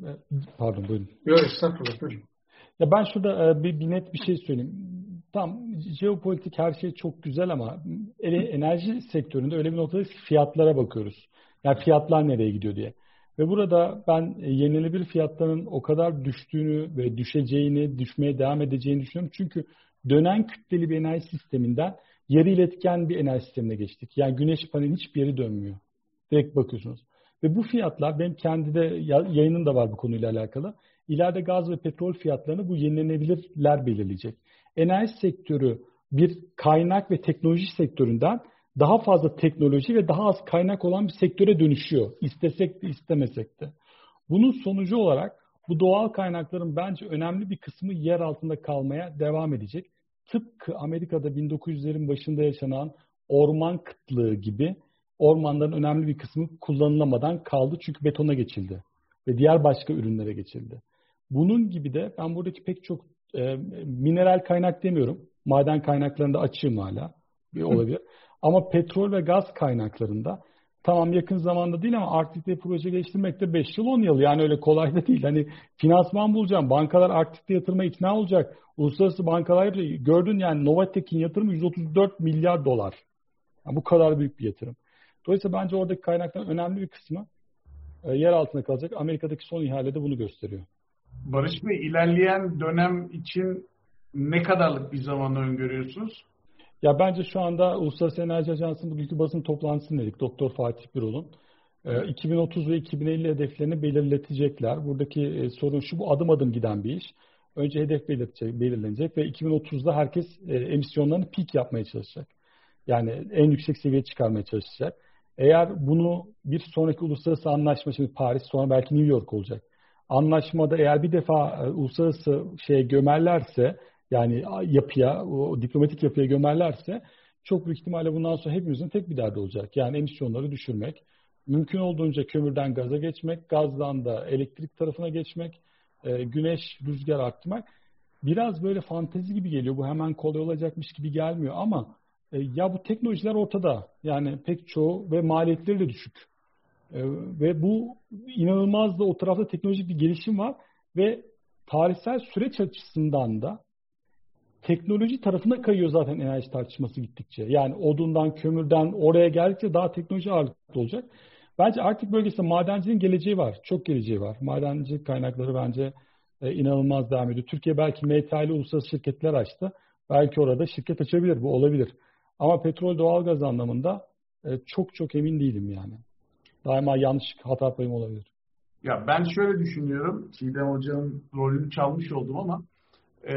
pardon buyurun. Yok estağfurullah buyurun. Ya ben şurada bir, bir net bir şey söyleyeyim. Tam jeopolitik her şey çok güzel ama enerji sektöründe öyle bir noktadayız ki fiyatlara bakıyoruz. Yani fiyatlar nereye gidiyor diye. Ve burada ben yenilenebilir fiyatlarının o kadar düştüğünü ve düşeceğini, düşmeye devam edeceğini düşünüyorum. Çünkü dönen kütleli bir enerji sisteminden yarı iletken bir enerji sistemine geçtik. Yani güneş paneli hiçbir yeri dönmüyor. Direkt bakıyorsunuz. Ve bu fiyatlar, benim kendi de yayınım da var bu konuyla alakalı. İleride gaz ve petrol fiyatlarını bu yenilenebilirler belirleyecek. Enerji sektörü bir kaynak ve teknoloji sektöründen daha fazla teknoloji ve daha az kaynak olan bir sektöre dönüşüyor. İstesek de istemesek de. Bunun sonucu olarak bu doğal kaynakların bence önemli bir kısmı yer altında kalmaya devam edecek. Tıpkı Amerika'da bin dokuz yüzlerin başında yaşanan orman kıtlığı gibi ormanların önemli bir kısmı kullanılamadan kaldı çünkü betona geçildi ve diğer başka ürünlere geçildi. Bunun gibi de ben buradaki pek çok e, mineral kaynak demiyorum. Maden kaynaklarında açığım hala. Bir olabilir. Ama petrol ve gaz kaynaklarında tamam yakın zamanda değil ama Arktik'te proje geliştirmek de beş yıl on yıl. Yani öyle kolay da değil. Hani finansman bulacağım. Bankalar Arktik'te yatırıma ikna olacak. Uluslararası bankalar gördün yani Novatek'in yatırımı yüz otuz dört milyar dolar. Yani bu kadar büyük bir yatırım. Dolayısıyla bence oradaki kaynakların önemli bir kısmı e, yer altında kalacak. Amerika'daki son ihalede bunu gösteriyor. Barış Bey, ilerleyen dönem için ne kadarlık bir zaman öngörüyorsunuz? Ya bence şu anda Uluslararası Enerji Ajansı'nın bugünkü basın toplantısını dedik. Doktor Fatih Birol'un. E, iki bin otuz ve iki bin elli hedeflerini belirletecekler. Buradaki e, sorun şu, bu adım adım giden bir iş. Önce hedef belirlenecek ve iki bin otuzda herkes e, emisyonlarını peak yapmaya çalışacak. Yani en yüksek seviyeye çıkarmaya çalışacak. Eğer bunu bir sonraki uluslararası anlaşma, şimdi Paris sonra belki New York olacak. Anlaşmada eğer bir defa uluslararası şeye gömerlerse, yani yapıya, o diplomatik yapıya gömerlerse çok büyük ihtimalle bundan sonra hepimizin tek bir derdi olacak. Yani emisyonları düşürmek, mümkün olduğunca kömürden gaza geçmek, gazdan da elektrik tarafına geçmek, güneş, rüzgar arttırmak. Biraz böyle fantezi gibi geliyor. Bu hemen kolay olacakmış gibi gelmiyor ama ya bu teknolojiler ortada. Yani pek çoğu ve maliyetleri de düşük. Ee, ve bu inanılmaz da o tarafta teknolojik bir gelişim var ve tarihsel süreç açısından da teknoloji tarafına kayıyor zaten enerji tartışması gittikçe. Yani odundan, kömürden oraya geldikçe daha teknoloji ağırlıklı olacak. Bence Arktik bölgesinde madenciliğin geleceği var. Çok geleceği var. Madencilik kaynakları bence e, inanılmaz devam ediyor. Türkiye belki M T A'li uluslararası şirketler açtı. Belki orada şirket açabilir. Bu olabilir. Ama petrol, doğalgaz anlamında e, çok çok emin değilim yani. Daima yanlış hata payım olabilir. Ya ben şöyle düşünüyorum. Çiğdem Hoca'nın rolünü çalmış oldum ama e,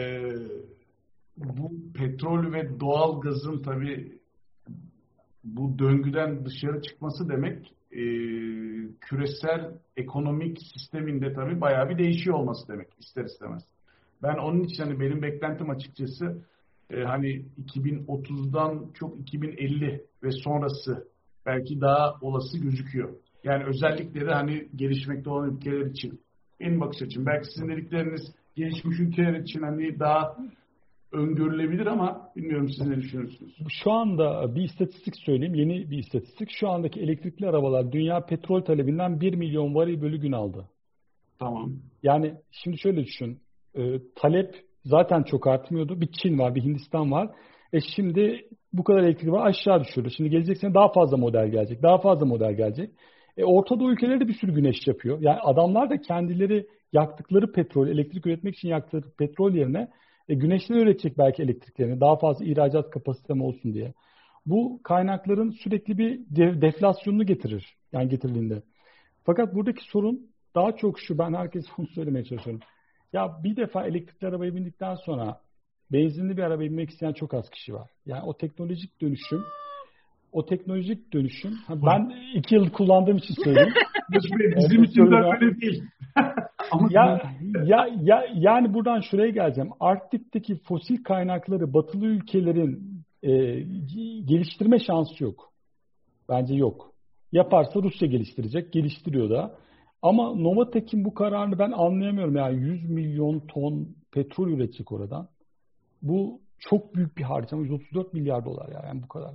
bu petrol ve doğalgazın tabii bu döngüden dışarı çıkması demek e, küresel ekonomik sisteminde tabii bayağı bir değişiyor olması demek ister istemez. Ben onun için hani benim beklentim açıkçası e, hani iki bin otuzdan çok iki bin elli ve sonrası belki daha olası gözüküyor. Yani özellikle de hani gelişmekte olan ülkeler için benim bakış açım. Belki sizin dedikleriniz gelişmiş ülkeler için hani daha öngörülebilir ama bilmiyorum siz ne düşünürsünüz? Şu anda bir istatistik söyleyeyim. Yeni bir istatistik. Şu andaki elektrikli arabalar dünya petrol talebinden bir milyon varil bölü gün aldı. Tamam. Yani şimdi şöyle düşün. E, talep zaten çok artmıyordu. Bir Çin var, bir Hindistan var. E şimdi bu kadar elektrik var aşağı düşürdü. Şimdi gelecek sene daha fazla model gelecek. Daha fazla model gelecek. E, Orta Doğu ülkeleri de bir sürü güneş yapıyor. Yani adamlar da kendileri yaktıkları petrol, elektrik üretmek için yaktıkları petrol yerine e, güneşten üretecek belki elektriklerini. Daha fazla ihracat kapasitem olsun diye. Bu kaynakların sürekli bir de, deflasyonunu getirir. Yani getirildiğinde. Fakat buradaki sorun daha çok şu. Ben herkese onu söylemeye çalışıyorum. Ya bir defa elektrikli arabaya bindikten sonra benzinli bir arabaya binmek isteyen çok az kişi var. Yani o teknolojik dönüşüm O teknolojik dönüşüm. Ben iki yıl kullandığım için söyleyeyim. Bizim için de öyle değil. Ama ya, ya, ya, yani buradan şuraya geleceğim. Arktik'teki fosil kaynakları batılı ülkelerin e, geliştirme şansı yok. Bence yok. Yaparsa Rusya geliştirecek. Geliştiriyor da. Ama Novatek'in bu kararını ben anlayamıyorum. Yani yüz milyon ton petrol üretecek oradan. Bu çok büyük bir harcama. yüz otuz dört milyar dolar ya. Yani bu kadar.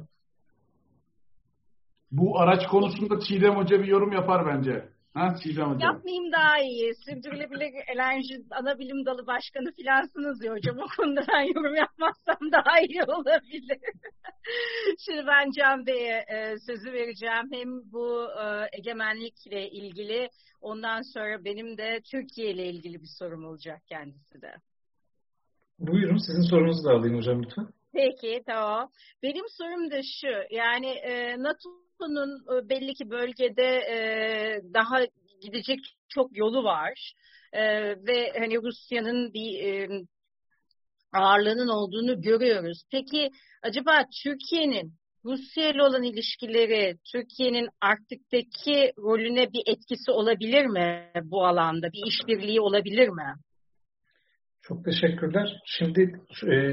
Bu araç konusunda Çiğdem Hoca bir yorum yapar bence. Ha Çiğdem Hoca? Yapmayayım daha iyi. Sürdürülebilir enerji ana bilim dalı başkanı filansınız ya hocam. O konuda ben yorum yapmazsam daha iyi olabilir. Şimdi ben Can Bey'e e, sözü vereceğim. Hem bu e, egemenlikle ilgili, ondan sonra benim de Türkiye ile ilgili bir sorum olacak kendisi de. Buyurun, sizin sorunuzu da alayım hocam lütfen. Peki, tamam. Benim sorum da şu, yani e, NATO'nun e, belli ki bölgede e, daha gidecek çok yolu var e, ve hani Rusya'nın bir e, ağırlığının olduğunu görüyoruz. Peki acaba Türkiye'nin Rusya ile olan ilişkileri, Türkiye'nin Arktik'teki rolüne bir etkisi olabilir mi bu alanda? Bir işbirliği olabilir mi? Çok teşekkürler. Şimdi e,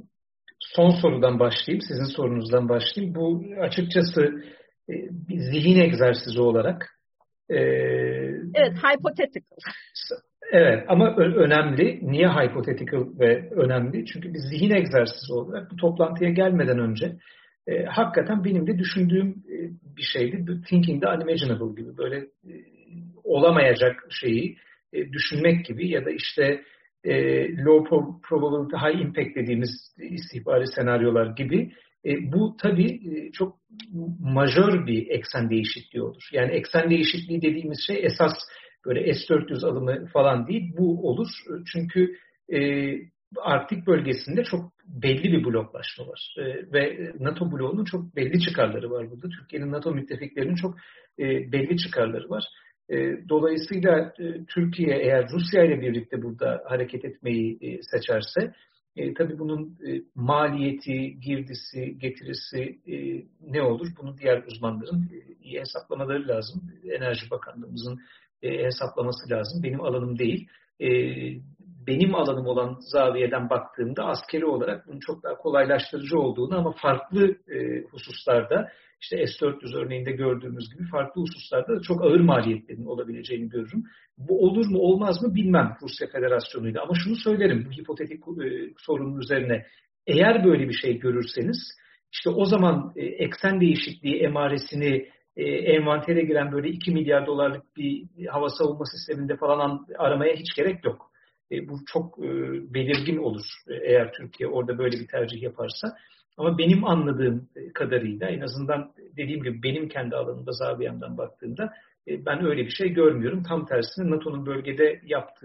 son sorudan başlayayım, sizin sorunuzdan başlayayım. Bu açıkçası e, bir zihin egzersizi olarak. E, evet, hypothetical. Evet ama ö- önemli. Niye hypothetical ve önemli? Çünkü bir zihin egzersizi olarak bu toplantıya gelmeden önce e, hakikaten benim de düşündüğüm e, bir şeydi. Thinking the unimaginable gibi böyle e, olamayacak şeyi e, düşünmek gibi ya da işte e, low probability, high impact dediğimiz istihbari senaryolar gibi. E, bu tabii e, çok majör bir eksen değişikliği olur. Yani eksen değişikliği dediğimiz şey esas böyle S dört yüz alımı falan değil. Bu olur. Çünkü e, Arktik bölgesinde çok belli bir bloklaşma var. E, ve NATO bloğunun çok belli çıkarları var burada. Türkiye'nin NATO müttefiklerinin çok e, belli çıkarları var. E, dolayısıyla e, Türkiye eğer Rusya ile birlikte burada hareket etmeyi e, seçerse e, tabii bunun e, maliyeti, girdisi, getirisi e, ne olur? Bunu diğer uzmanların e, iyi hesaplamaları lazım. Enerji Bakanlığımızın e, hesaplaması lazım. Benim alanım değil. E, benim alanım olan zaviyeden baktığımda askeri olarak bunun çok daha kolaylaştırıcı olduğunu ama farklı e, hususlarda işte S dört yüz örneğinde gördüğümüz gibi farklı hususlarda da çok ağır maliyetlerin olabileceğini görürüm. Bu olur mu olmaz mı bilmem Rusya Federasyonu'yla ama şunu söylerim bu hipotetik e, sorunun üzerine. Eğer böyle bir şey görürseniz işte o zaman e, eksen değişikliği emaresini e, envantere giren böyle iki milyar dolarlık bir hava savunma sisteminde falan aramaya hiç gerek yok. E, bu çok e, belirgin olur e, eğer Türkiye orada böyle bir tercih yaparsa. Ama benim anladığım kadarıyla en azından dediğim gibi benim kendi alanımda zaviyemden baktığımda e, ben öyle bir şey görmüyorum. Tam tersine NATO'nun bölgede yaptığı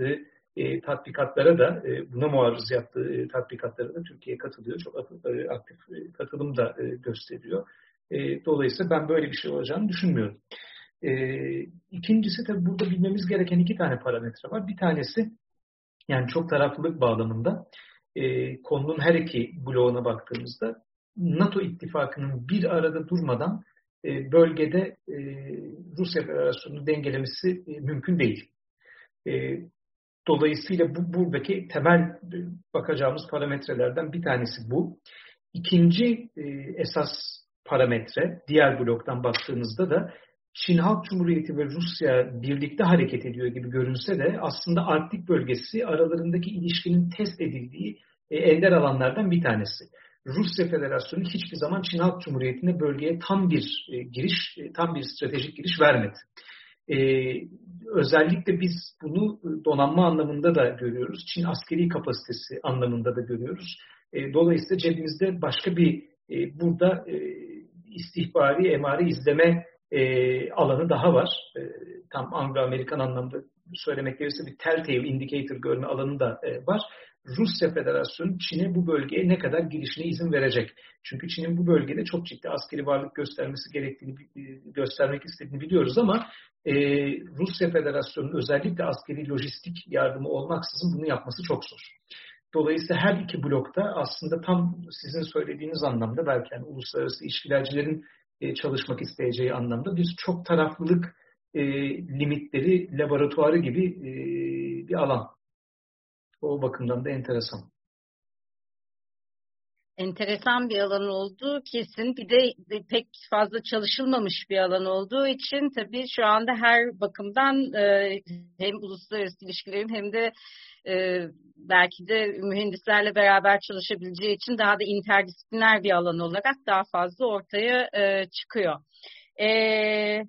e, tatbikatlara da e, buna muarız yaptığı e, tatbikatlara da Türkiye katılıyor. Çok e, aktif e, katılım da e, gösteriyor. E, dolayısıyla ben böyle bir şey olacağını düşünmüyorum. E, ikincisi tabii burada bilmemiz gereken iki tane parametre var. Bir tanesi yani çok taraflılık bağlamında e, konunun her iki bloğuna baktığımızda NATO ittifakının bir arada durmadan e, bölgede e, Rusya Federasyonu'nu dengelemesi e, mümkün değil. E, dolayısıyla bu buradaki temel bakacağımız parametrelerden bir tanesi bu. İkinci e, esas parametre diğer bloktan baktığınızda da Çin Halk Cumhuriyeti ve Rusya birlikte hareket ediyor gibi görünse de aslında Arktik bölgesi aralarındaki ilişkinin test edildiği e, ender alanlardan bir tanesi. Rusya Federasyonu hiçbir zaman Çin Halk Cumhuriyeti'ne bölgeye tam bir e, giriş, e, tam bir stratejik giriş vermedi. Ee, özellikle biz bunu donanma anlamında da görüyoruz. Çin askeri kapasitesi anlamında da görüyoruz. E, dolayısıyla cebimizde başka bir e, burada e, istihbari, emari izleme e, alanı daha var. E, tam Anglo-Amerikan anlamda söylemek gerekirse bir telltale indicator görme alanı da e, var. Rusya Federasyonu Çin'e bu bölgeye ne kadar girişine izin verecek? Çünkü Çin'in bu bölgede çok ciddi askeri varlık göstermesi gerektiğini göstermek istediğini biliyoruz ama e, Rusya Federasyonu'nun özellikle askeri lojistik yardımı olmaksızın bunu yapması çok zor. Dolayısıyla her iki blokta aslında tam sizin söylediğiniz anlamda belki yani uluslararası ilişkilercilerin e, çalışmak isteyeceği anlamda bir çok taraflılık e, limitleri laboratuvarı gibi e, bir alan. O bakımdan da enteresan. Enteresan bir alan olduğu kesin. Bir de pek fazla çalışılmamış bir alan olduğu için tabii şu anda her bakımdan e, hem uluslararası ilişkilerin hem de e, belki de mühendislerle beraber çalışabileceği için daha da interdisipliner bir alan olarak daha fazla ortaya e, çıkıyor. Evet.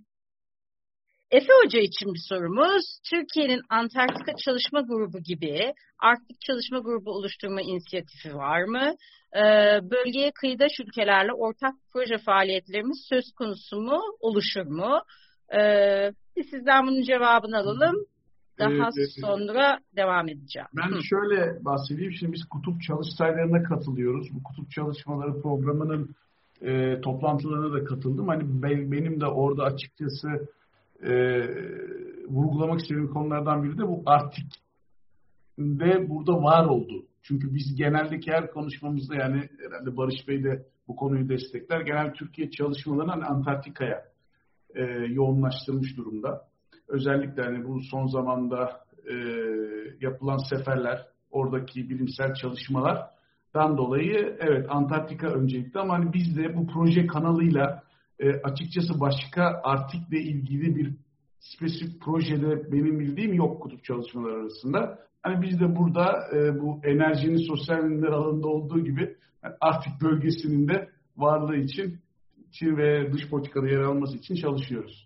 Efe Hoca için bir sorumuz. Türkiye'nin Antarktika Çalışma Grubu gibi Arktik Çalışma Grubu oluşturma inisiyatifi var mı? Ee, bölgeye kıyıdaş ülkelerle ortak proje faaliyetlerimiz söz konusu mu? Oluşur mu? Ee, biz sizden bunun cevabını alalım. Daha ee, sonra devam edeceğim. Ben Hı. şöyle bahsedeyim. Şimdi biz kutup çalıştaylarına katılıyoruz. Bu kutup çalışmaları programının e, toplantılarına da katıldım. Hani ben, benim de orada açıkçası E, vurgulamak istediğim konulardan biri de bu Arktik'de burada var oldu. Çünkü biz geneldeki her konuşmamızda yani herhalde Barış Bey de bu konuyu destekler. Genel Türkiye çalışmalarını hani Antarktika'ya e, yoğunlaştırmış durumda. Özellikle hani bu son zamanda e, yapılan seferler, oradaki bilimsel çalışmalardan dolayı evet Antarktika öncelikli ama hani biz de bu proje kanalıyla E, açıkçası başka Arktik'le ilgili bir spesifik projede benim bildiğim yok kutup çalışmaları arasında. Hani biz de burada e, bu enerjinin sosyal bilimler alanında olduğu gibi yani Arktik bölgesinin de varlığı için Çin ve dış politikada yer alması için çalışıyoruz.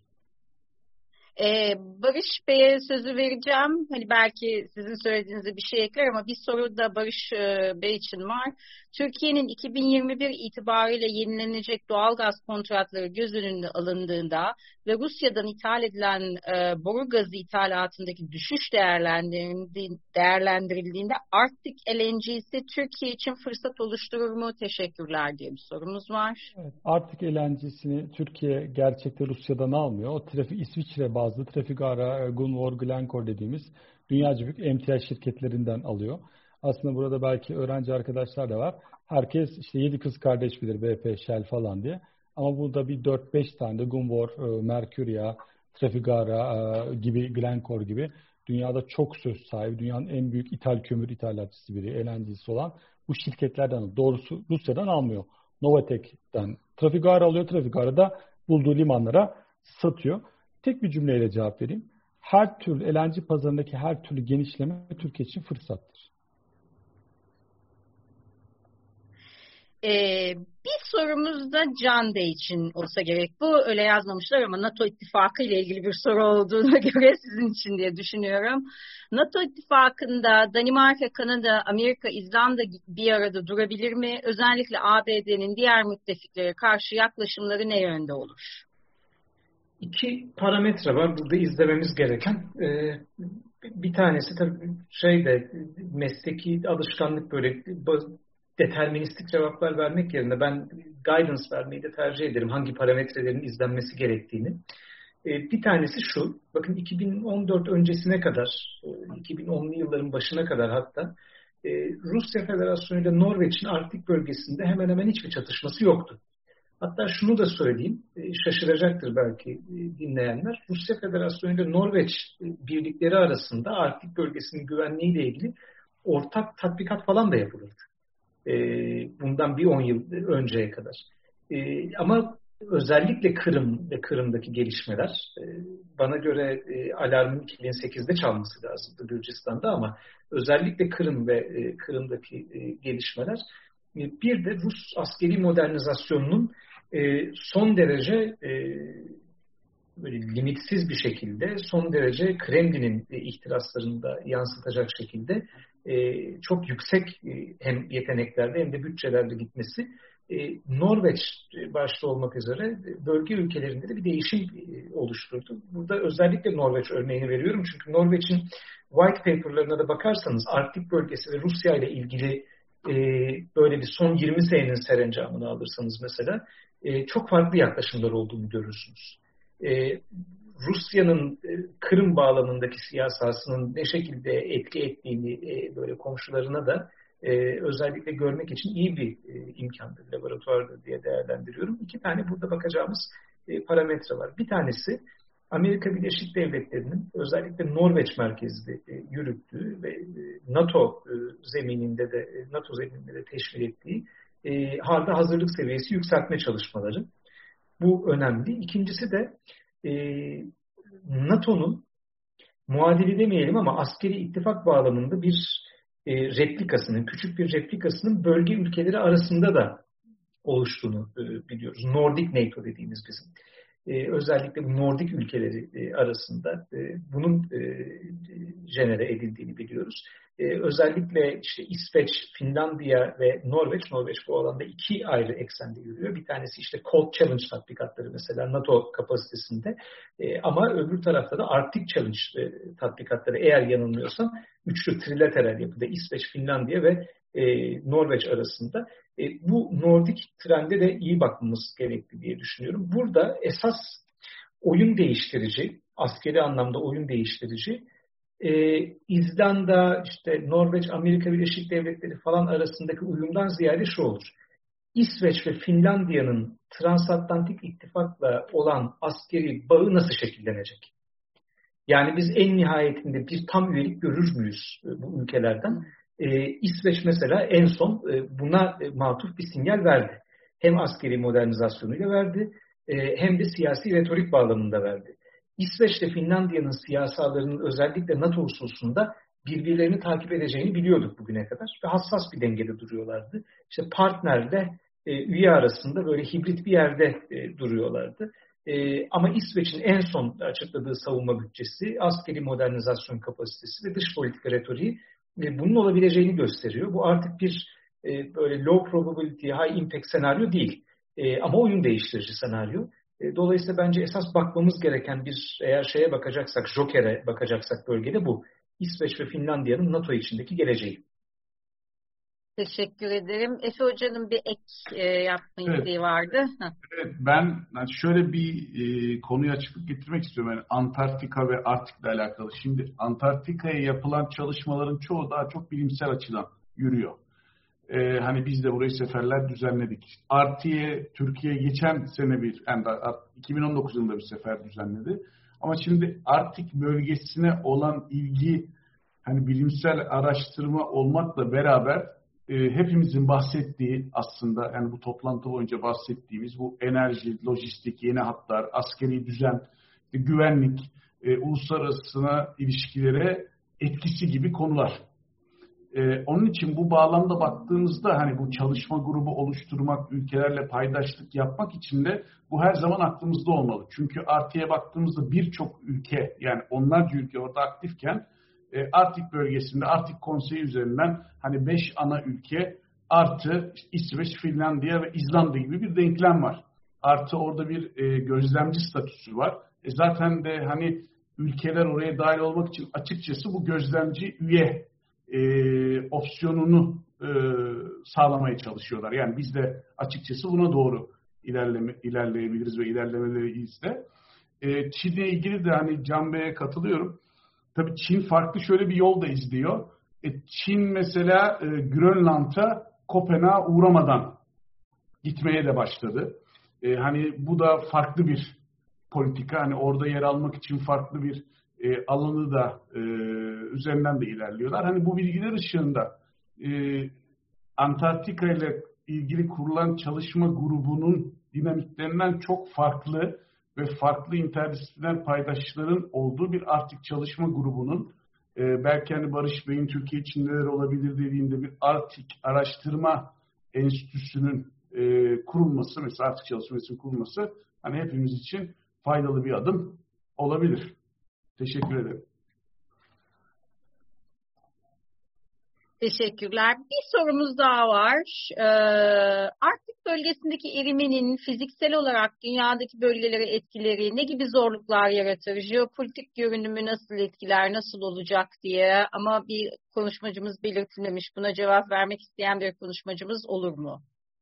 Ee, Barış Bey'e sözü vereceğim. Hani belki sizin söylediğinize bir şey ekler ama bir soru da Barış e, Bey için var. Türkiye'nin iki bin yirmi bir itibariyle yenilenecek doğalgaz kontratları göz önünde alındığında ve Rusya'dan ithal edilen e, boru gazı ithalatındaki düşüş değerlendirildiğinde Arktik L N G'si Türkiye için fırsat oluşturur mu? Teşekkürler diye bir sorumuz var. Evet, Arktik L N G'sini Türkiye gerçekte Rusya'dan almıyor. O trafik İsviçre bazlı Trafigura, Gunvor, Glencore dediğimiz dünyaca büyük emtia şirketlerinden alıyor. Aslında burada belki öğrenci arkadaşlar da var. Herkes işte yedi kız kardeş bilir B P, Shell falan diye. Ama burada bir dört beş tane de Gunvor, Mercuria, Trafigura gibi, Glencore gibi dünyada çok söz sahibi, dünyanın en büyük ithal kömür ithalatçısı biri, L N G'si olan bu şirketlerden, doğrusu Rusya'dan almıyor. Novatek'ten Trafigura alıyor, Trafigura da bulduğu limanlara satıyor. Tek bir cümleyle cevap vereyim. Her türlü L N G pazarındaki her türlü genişleme Türkiye için fırsattır. Ee, bir sorumuz da Can Bey için olsa gerek. Bu öyle yazmamışlar ama NATO ittifakı ile ilgili bir soru olduğuna göre sizin için diye düşünüyorum. NATO ittifakında Danimarka, Kanada, Amerika, İzlanda bir arada durabilir mi? Özellikle A B D'nin diğer müttefiklere karşı yaklaşımları ne yönde olur? İki parametre var burada izlememiz gereken. Ee, bir tanesi tabii şeyde mesleki alışkanlık, böyle deterministik cevaplar vermek yerine ben guidance vermeyi de tercih ederim. Hangi parametrelerin izlenmesi gerektiğini. Ee, bir tanesi şu. Bakın iki bin on dört öncesine kadar, iki bin onlu yılların başına kadar hatta e, Rusya Federasyonu ile Norveç'in Arktik bölgesinde hemen hemen hiçbir çatışması yoktu. Hatta şunu da söyleyeyim, şaşıracaktır belki dinleyenler. Rusya Federasyonu ile Norveç birlikleri arasında Arktik bölgesinin güvenliğiyle ilgili ortak tatbikat falan da yapılırdı. Bundan bir on yıl önceye kadar. Ama özellikle Kırım ve Kırım'daki gelişmeler, bana göre alarmın iki bin sekizde çalması lazımdı Gürcistan'da, ama özellikle Kırım ve Kırım'daki gelişmeler, bir de Rus askeri modernizasyonunun son derece böyle limitsiz bir şekilde, son derece Kremlin'in ihtiraslarında yansıtacak şekilde çok yüksek hem yeteneklerde hem de bütçelerde gitmesi, Norveç başta olmak üzere bölge ülkelerinde de bir değişim oluşturdu. Burada özellikle Norveç örneğini veriyorum çünkü Norveç'in white paper'larına da bakarsanız Arktik bölgesi ve Rusya ile ilgili böyle bir son yirmi senenin serencamını alırsanız mesela çok farklı yaklaşımlar olduğunu görürsünüz. Rusya'nın Kırım bağlamındaki siyasasının ne şekilde etki ettiğini böyle komşularına da özellikle görmek için iyi bir imkandır, laboratuvardır diye değerlendiriyorum. İki tane burada bakacağımız parametre var. Bir tanesi Amerika Birleşik Devletleri'nin özellikle Norveç merkezli yürüttüğü ve NATO zemininde de NATO zemininde de teşvik ettiği halde hazırlık seviyesi yükseltme çalışmaları. Bu önemli. İkincisi de NATO'nun muadili demeyelim ama askeri ittifak bağlamında bir replikasının, küçük bir replikasının bölge ülkeleri arasında da oluştuğunu biliyoruz. Nordik NATO dediğimiz bizim. Ee, özellikle bu Nordik ülkeleri e, arasında e, bunun e, jenere edildiğini biliyoruz. E, özellikle işte İsveç, Finlandiya ve Norveç, Norveç bu alanda iki ayrı eksende yürüyor. Bir tanesi işte Cold Challenge tatbikatları mesela NATO kapasitesinde, e, ama öbür tarafta da Arctic Challenge e, tatbikatları, eğer yanılmıyorsam üçlü trilateral yapıda İsveç, Finlandiya ve e, Norveç arasında. E, bu Nordik trende de iyi bakmamız gerekli diye düşünüyorum. Burada esas oyun değiştirici, askeri anlamda oyun değiştirici, e, İzlanda, işte Norveç, Amerika Birleşik Devletleri falan arasındaki uyumdan ziyade şu olur. İsveç ve Finlandiya'nın transatlantik ittifakla olan askeri bağı nasıl şekillenecek? Yani biz en nihayetinde bir tam üyelik görür müyüz bu ülkelerden? Ee, İsveç mesela en son e, buna e, matuf bir sinyal verdi. Hem askeri modernizasyonuyla verdi, e, hem de siyasi retorik bağlamında verdi. İsveç ile Finlandiya'nın siyasalarının özellikle NATO hususunda birbirlerini takip edeceğini biliyorduk bugüne kadar ve hassas bir dengede duruyorlardı. İşte partnerle e, üye arasında böyle hibrit bir yerde e, duruyorlardı. E, ama İsveç'in en son açıkladığı savunma bütçesi, askeri modernizasyon kapasitesi ve dış politika retoriği bunun olabileceğini gösteriyor. Bu artık bir e, böyle low probability, high impact senaryo değil. E, ama oyun değiştirici senaryo. E, dolayısıyla bence esas bakmamız gereken bir, eğer şeye bakacaksak, Joker'e bakacaksak bölgede bu. İsveç ve Finlandiya'nın NATO içindeki geleceği. Teşekkür ederim. Efe Hoca'nın bir ek e, yapma evet. isteği vardı. Evet, ben şöyle bir e, konuya açıklık getirmek istiyorum. Yani Antarktika ve Arktik'le alakalı. Şimdi Antarktika'ya yapılan çalışmaların çoğu daha çok bilimsel açıdan yürüyor. E, hani biz de burayı seferler düzenledik. Arktik'e Türkiye geçen sene bir, yani iki bin on dokuz yılında bir sefer düzenledi. Ama şimdi Arktik bölgesine olan ilgi, hani bilimsel araştırma olmakla beraber e, hepimizin bahsettiği, aslında yani bu toplantı boyunca bahsettiğimiz bu enerji, lojistik, yeni hatlar, askeri düzen, e, güvenlik, e, uluslararası ilişkilere etkisi gibi konular. E, onun için bu bağlamda baktığımızda hani bu çalışma grubu oluşturmak, ülkelerle paydaşlık yapmak için de bu her zaman aklımızda olmalı. Çünkü Arktik'e baktığımızda birçok ülke, yani onlarca ülke orada aktifken e, Arktik bölgesinde Arktik Konseyi üzerinden hani beş ana ülke artı İsveç, Finlandiya ve İzlanda gibi bir denklem var. Artı orada bir e, gözlemci statüsü var. E zaten de hani ülkeler oraya dahil olmak için açıkçası bu gözlemci üye e, opsiyonunu e, sağlamaya çalışıyorlar. Yani biz de açıkçası buna doğru ilerleme, ilerleyebiliriz ve ilerlemeleriyiz de. E, Çin'le ilgili de hani Can Bey'e katılıyorum. Tabii Çin farklı şöyle bir yol da izliyor. E, Çin mesela e, Grönland'a, Kopenhag'a uğramadan gitmeye de başladı. E, hani bu da farklı bir politika. Hani orada yer almak için farklı bir e, alanı da e, üzerinden de ilerliyorlar. Hani bu bilgiler ışığında e, Antarktika ile ilgili kurulan çalışma grubunun dinamiklerinden çok farklı ve farklı interdisipliner paydaşların olduğu bir Arktik çalışma grubunun e, belki hani Barış Bey'in Türkiye için neler olabilir dediğinde bir Arktik araştırma enstitüsünün e, kurulması, mesela Arktik çalışmasının kurulması hani hepimiz için faydalı bir adım olabilir. Teşekkür ederim. Teşekkürler. Bir sorumuz daha var. Ee, Arktik bölgesindeki erimenin fiziksel olarak dünyadaki bölgelere etkileri ne gibi zorluklar yaratır? Jeopolitik görünümü nasıl etkiler, nasıl olacak diye, ama bir konuşmacımız belirtilmemiş. Buna cevap vermek isteyen bir konuşmacımız olur mu?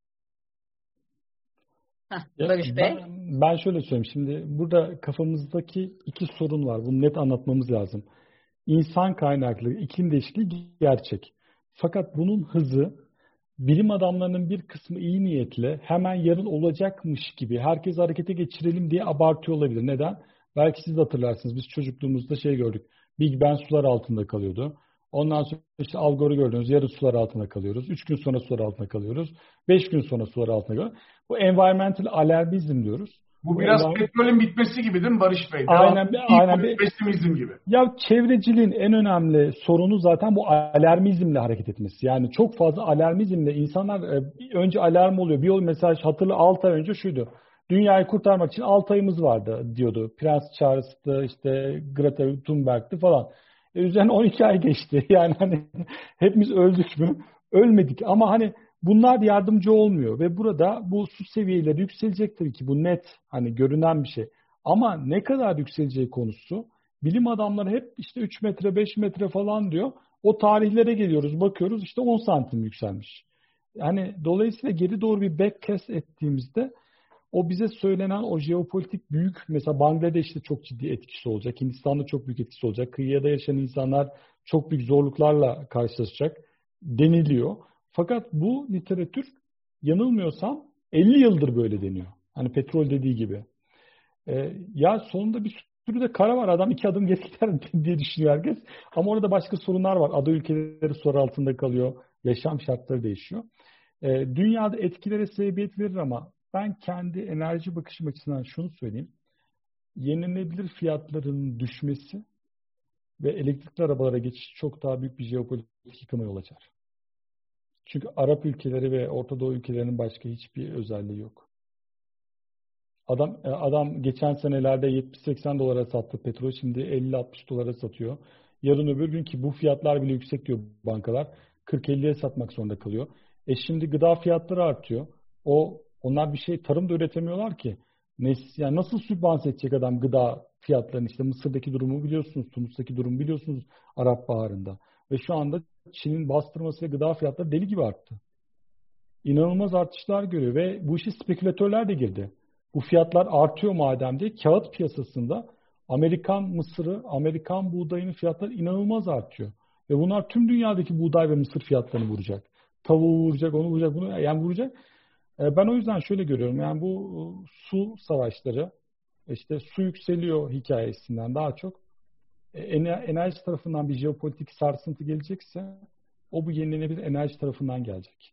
Heh, Barış Bey. Ben, ben şöyle söyleyeyim. Şimdi burada kafamızdaki iki sorun var. Bunu net anlatmamız lazım. İnsan kaynaklı iklim değişikliği gerçek. Fakat bunun hızı bilim adamlarının bir kısmı iyi niyetle hemen yarın olacakmış gibi herkes harekete geçirelim diye abartıyor olabilir. Neden? Belki siz de hatırlarsınız. Biz çocukluğumuzda şey gördük. Big Ben sular altında kalıyordu. Ondan sonra işte Al Gore'u gördünüz. Yarın sular altında kalıyoruz. Üç gün sonra sular altında kalıyoruz. Beş gün sonra sular altında kalıyoruz. Bu environmental alarmizm diyoruz. Bu biraz environment... petrolün bitmesi gibi değil mi Barış Bey? Aynen. aynen. Pesimizm gibi. Ya çevreciliğin en önemli sorunu zaten bu alarmizmle hareket etmesi. Yani çok fazla alarmizmle insanlar önce alarm oluyor. Bir yol mesaj hatırla altı ay önce şuydu. Dünyayı kurtarmak için altı ayımız vardı diyordu. Prens Charles'tı, işte Greta Thunberg'ti falan. E, üzerine on iki ay geçti. Yani hani hepimiz öldük mü? Ölmedik ama hani bunlar yardımcı olmuyor ve burada bu su seviyeleri yükselecek tabii ki, bu net hani görünen bir şey. Ama ne kadar yükseleceği konusu, bilim adamları hep işte üç metre beş metre falan diyor. O tarihlere geliyoruz, bakıyoruz işte on santim yükselmiş. Yani dolayısıyla geri doğru bir backcast ettiğimizde o bize söylenen o jeopolitik büyük, mesela Bangladeş'te çok ciddi etkisi olacak. Hindistan'da çok büyük etkisi olacak. Kıyıda yaşayan insanlar çok büyük zorluklarla karşılaşacak deniliyor. Fakat bu literatür yanılmıyorsam elli yıldır böyle deniyor. Hani petrol dediği gibi. Ee, ya sonunda bir sürü de kara var. Adam iki adım geç gider diye düşünüyor herkes. Ama orada başka sorunlar var. Ada ülkeleri sular altında kalıyor. Yaşam şartları değişiyor. Ee, dünyada etkilere sebebiyet verir ama ben kendi enerji bakışım açısından şunu söyleyeyim. Yenilenebilir fiyatların düşmesi ve elektrikli arabalara geçiş çok daha büyük bir jeopolitik yıkıma yol açar. Çünkü Arap ülkeleri ve Orta Doğu ülkelerinin başka hiçbir özelliği yok. Adam adam geçen senelerde yetmiş seksen dolara sattı petrol, şimdi elli altmış dolara satıyor. Yarın öbür gün, ki bu fiyatlar bile yüksek diyor bankalar, kırk elliye satmak zorunda kalıyor. E şimdi gıda fiyatları artıyor. O onlar bir şey, tarım da üretemiyorlar ki. Ne, yani nasıl sübvanse edecek adam gıda fiyatlarını? İşte Mısır'daki durumu biliyorsunuz, Tunus'taki durumu biliyorsunuz Arap Baharı'nda. Ve şu anda Çin'in bastırmasıyla gıda fiyatları deli gibi arttı. İnanılmaz artışlar görüyor ve bu işe spekülatörler de girdi. Bu fiyatlar artıyor madem diye kağıt piyasasında Amerikan mısırı, Amerikan buğdayının fiyatları inanılmaz artıyor. Ve bunlar tüm dünyadaki buğday ve mısır fiyatlarını vuracak. Tavuğu vuracak, onu vuracak, bunu yani vuracak. Ben o yüzden şöyle görüyorum. Yani bu su savaşları, işte su yükseliyor hikayesinden daha çok enerji tarafından bir jeopolitik sarsıntı gelecekse o bu yenilenebilir enerji tarafından gelecek.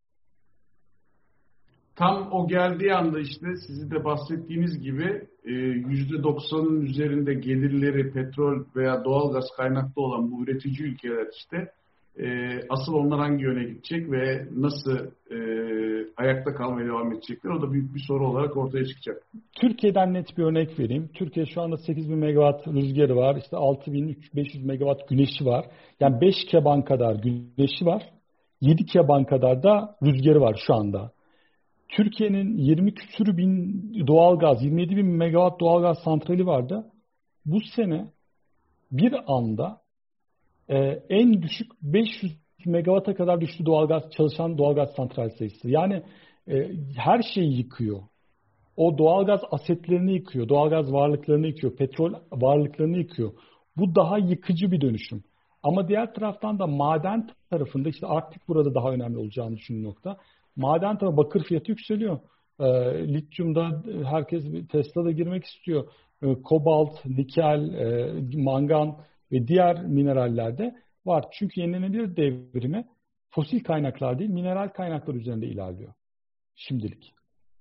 Tam o geldiği anda işte sizin de bahsettiğiniz gibi yüzde doksanın üzerinde gelirleri petrol veya doğalgaz kaynaklı olan bu üretici ülkeler işte asıl onlar hangi yöne gidecek ve nasıl ayakta kalmaya devam edecekler, o da büyük bir soru olarak ortaya çıkacak. Türkiye'den net bir örnek vereyim. Türkiye şu anda sekiz bin megawatt rüzgarı var. İşte altı bin beş yüz megawatt güneşi var. Yani beş keban kadar güneşi var. yedi keban kadar da rüzgarı var şu anda. Türkiye'nin yirmi küsür bin doğalgaz, yirmi yedi bin megawatt doğalgaz santrali vardı. Bu sene bir anda e, en düşük beş yüz megawatt'a kadar düştü doğalgaz çalışan doğalgaz santral sayısı. Yani e, her şeyi yıkıyor. O doğalgaz asetlerini yıkıyor, doğalgaz varlıklarını yıkıyor, petrol varlıklarını yıkıyor. Bu daha yıkıcı bir dönüşüm. Ama diğer taraftan da maden tarafında işte Arktik burada daha önemli olacağını düşündüğüm nokta. Maden tarafı bakır fiyatı yükseliyor. E, lityumda herkes Tesla'da girmek istiyor. E, kobalt, nikel, e, mangan ve diğer minerallerde var. Çünkü yenilenebilir devrimi fosil kaynaklar değil, mineral kaynaklar üzerinde ilerliyor. Şimdilik.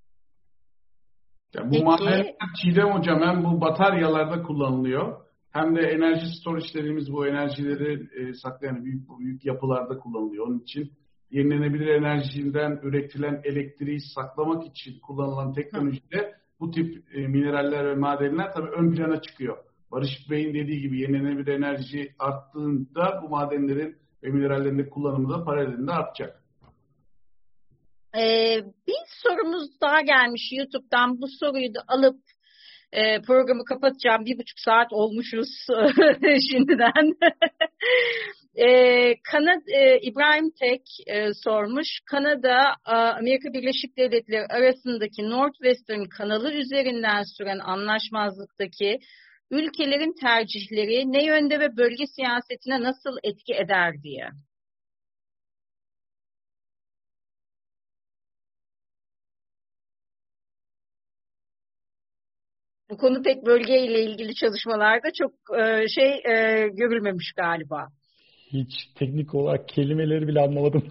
Ya bu madenler Çiğdem Hocam hem bu bataryalarda kullanılıyor hem de enerji storage dediğimiz bu enerjileri e, saklayan büyük büyük yapılarda kullanılıyor. Onun için yenilenebilir enerjiden üretilen elektriği saklamak için kullanılan teknolojide bu tip e, mineraller ve madenler tabii ön plana çıkıyor. Barış Bey'in dediği gibi yenilenebilir enerji arttığında bu madenlerin ve minerallerin kullanımı da paralelinde artacak. Ee, bir sorumuz daha gelmiş YouTube'dan. Bu soruyu da alıp e, programı kapatacağım. Bir buçuk saat olmuşuz şimdiden. e, Kanada, e, İbrahim Tek e, sormuş. Kanada, Amerika Birleşik Devletleri arasındaki Northwestern kanalı üzerinden süren anlaşmazlıktaki ülkelerin tercihleri ne yönde ve bölge siyasetine nasıl etki eder diye. Bu konu pek bölgeyle ilgili çalışmalarda çok e, şey e, görülmemiş galiba. Hiç teknik olarak kelimeleri bile anlamadım.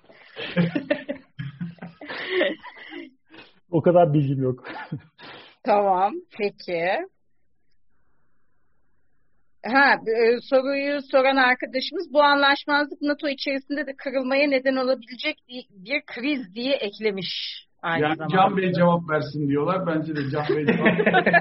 O kadar bilgim yok. Tamam, peki. Ha, e, soruyu soran arkadaşımız bu anlaşmazlık NATO içerisinde de kırılmaya neden olabilecek bir, bir kriz diye eklemiş. Aynı yani zamanda. Can Bey cevap versin diyorlar. Bence de Can Bey cevap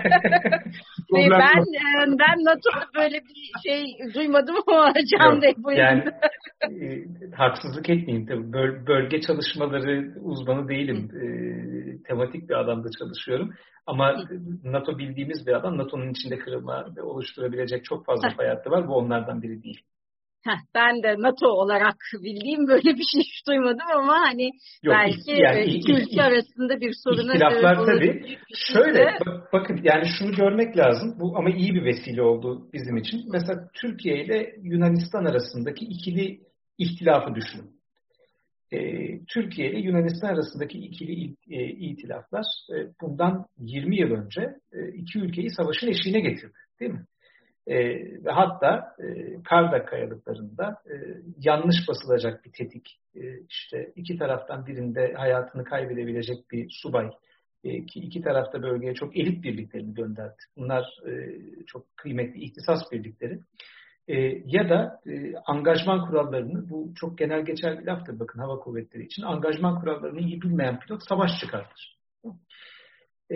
ben ben NATO'da böyle bir şey duymadım ama Can Yok, Bey buyurun. Yani e, haksızlık etmeyeyim tabii. Böl- bölge çalışmaları uzmanı değilim. E, tematik bir alanda çalışıyorum. Ama NATO bildiğimiz bir alan. NATO'nun içinde kırılma oluşturabilecek çok fazla fay hattı var. Bu onlardan biri değil. Heh, ben de NATO olarak bildiğim böyle bir şey hiç duymadım ama hani Yok, belki yani, iki ülke arasında bir soruna İhtilaflar sebep tabii. şey Şöyle bak, bakın yani şunu görmek lazım. Bu ama iyi bir vesile oldu bizim için. Mesela Türkiye ile Yunanistan arasındaki ikili ihtilafı düşünün. Ee, Türkiye ile Yunanistan arasındaki ikili e, ihtilaflar e, bundan yirmi yıl önce e, iki ülkeyi savaşın eşiğine getirdi, değil mi? E, ve hatta e, Kardak kayalıklarında e, yanlış basılacak bir tetik, e, işte iki taraftan birinde hayatını kaybedebilecek bir subay e, ki iki tarafta bölgeye çok elit birliklerini gönderdi. Bunlar e, çok kıymetli ihtisas birlikleri. E, ya da e, angajman kurallarını, bu çok genel geçer bir laftır bakın hava kuvvetleri için, angajman kurallarını iyi bilmeyen pilot savaş çıkartır. E,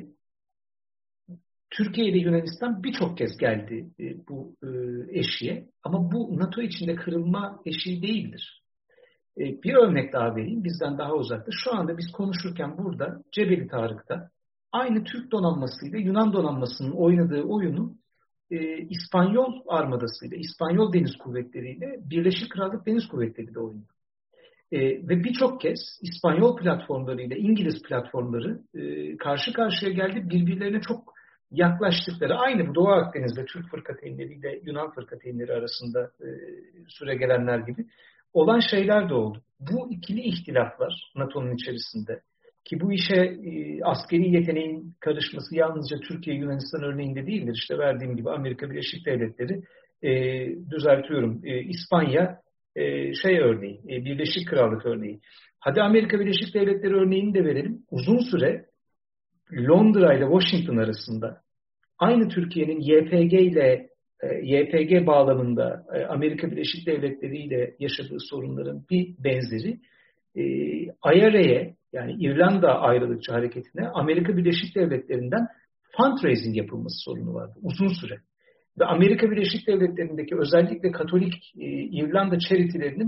Türkiye ile Yunanistan birçok kez geldi e, bu e, eşiğe ama bu NATO içinde kırılma eşiği değildir. E, bir örnek daha vereyim bizden daha uzakta. Şu anda biz konuşurken burada Cebeli Tarık'ta aynı Türk donanmasıyla Yunan donanmasının oynadığı oyunu e, İspanyol armadasıyla, İspanyol deniz kuvvetleriyle Birleşik Krallık Deniz Kuvvetleri de oynuyor. E, ve birçok kez İspanyol platformlarıyla İngiliz platformları e, karşı karşıya geldi, birbirlerine çok yaklaştıkları, aynı bu Doğu Akdeniz'de Türk fırkateynleriyle Yunan fırkateynleri arasında e, süre gelenler gibi olan şeyler de oldu. Bu ikili ihtilaflar NATO'nun içerisinde ki bu işe e, askeri yeteneğin karışması yalnızca Türkiye-Yunanistan örneğinde değildir. İşte verdiğim gibi Amerika Birleşik Devletleri, e, düzeltiyorum, e, İspanya e, şey örneği, e, Birleşik Krallık örneği. Hadi Amerika Birleşik Devletleri örneğini de verelim. Uzun süre Londra ile Washington arasında aynı Türkiye'nin Y P G ile Y P G bağlamında Amerika Birleşik Devletleri ile yaşadığı sorunların bir benzeri I R A'ye, yani İrlanda ayrılıkçı hareketine Amerika Birleşik Devletleri'nden fundraising yapılması sorunu vardı uzun süre. Ve Amerika Birleşik Devletleri'ndeki özellikle Katolik İrlanda charity'lerinin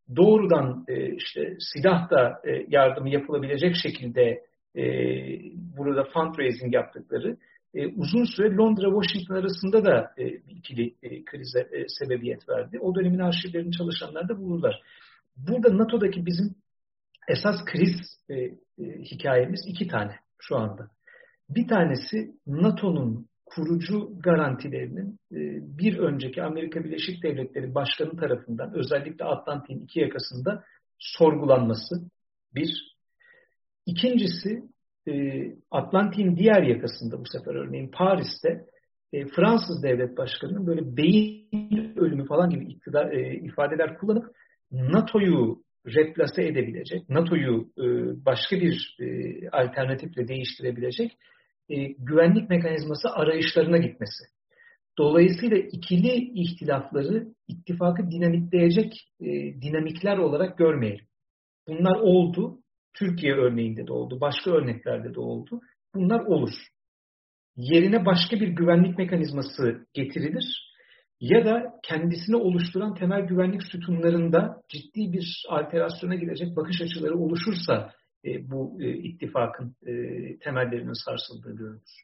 doğrudan e, işte silah da e, yardımı yapılabilecek şekilde e, burada fundraising yaptıkları e, uzun süre Londra-Washington arasında da e, ikili e, krize e, sebebiyet verdi. O dönemin arşivlerini çalışanlar da bulurlar. Burada NATO'daki bizim esas kriz e, e, hikayemiz iki tane şu anda. Bir tanesi NATO'nun kurucu garantilerinin e, bir önceki Amerika Birleşik Devletleri Başkanı tarafından özellikle Atlantik'in iki yakasında sorgulanması. Bir. İkincisi e, Atlantik'in diğer yakasında bu sefer örneğin Paris'te e, Fransız Devlet Başkanı'nın böyle beyin ölümü falan gibi iktidar, e, ifadeler kullanıp NATO'yu replase edebilecek, NATO'yu e, başka bir e, alternatifle değiştirebilecek e, güvenlik mekanizması arayışlarına gitmesi. Dolayısıyla ikili ihtilafları ittifakı dinamitleyecek e, dinamikler olarak görmeyelim. Bunlar oldu. Türkiye örneğinde de oldu. Başka örneklerde de oldu. Bunlar olur. Yerine başka bir güvenlik mekanizması getirilir. Ya da kendisini oluşturan temel güvenlik sütunlarında ciddi bir alterasyona gidecek bakış açıları oluşursa e, bu e, ittifakın e, temellerinin sarsıldığı görülür.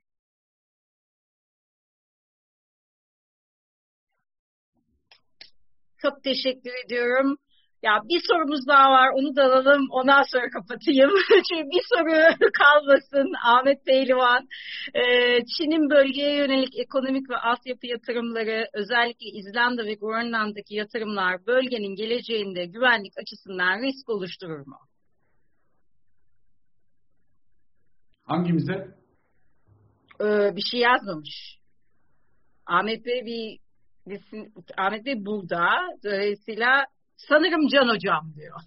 Çok teşekkür ediyorum. Ya bir sorumuz daha var, onu da alalım, ondan sonra kapatayım. Çünkü bir soru kalmasın. Ahmet Pehlivan, Çin'in bölgeye yönelik ekonomik ve altyapı yatırımları, özellikle İzlanda ve Grönland'daki yatırımlar bölgenin geleceğinde güvenlik açısından risk oluşturur mu? Hangimize? Ee, bir şey yazmamış. Ahmet Bey bir, bir Ahmet Bey burada, dolayısıyla sanırım Can Hocam diyor.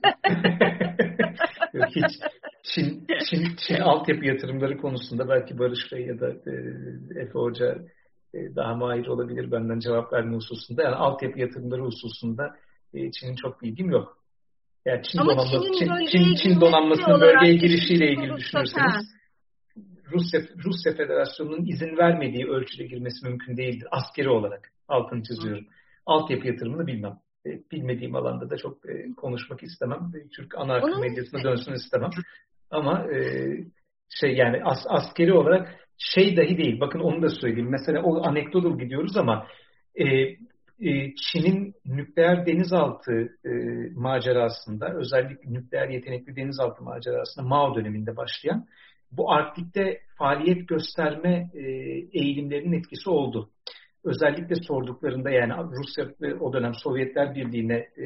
Hiç Çin, Çin, Çin altyapı yatırımları konusunda belki Barış Bey ya da e, Efe Hoca e, daha mahir olabilir benden cevap verme hususunda. Yani altyapı yatırımları hususunda e, Çin'in çok bilgim yok. Yani Çin, Ama donanması, Çin'in Çin, bölgeye Çin, Çin donanmasının bölgeye girişiyle ilgili düşünürseniz Rusya, Rusya Federasyonu'nun izin vermediği ölçüde girmesi mümkün değildir. Askeri olarak altını çiziyorum. Altyapı yatırımını bilmem. Bilmediğim alanda da çok konuşmak istemem. Türk ana akım medyasına dönsün istemem. Ama şey yani as, askeri olarak şey dahi değil. Bakın onu da söyleyeyim. Mesela o anekdotal gidiyoruz ama e, e, Çin'in nükleer denizaltı e, macerasında, özellikle nükleer yetenekli denizaltı macerasında Mao döneminde başlayan bu Arktik'te faaliyet gösterme e, eğilimlerinin etkisi oldu. Özellikle sorduklarında yani Rusya o dönem Sovyetler Birliği'ne e,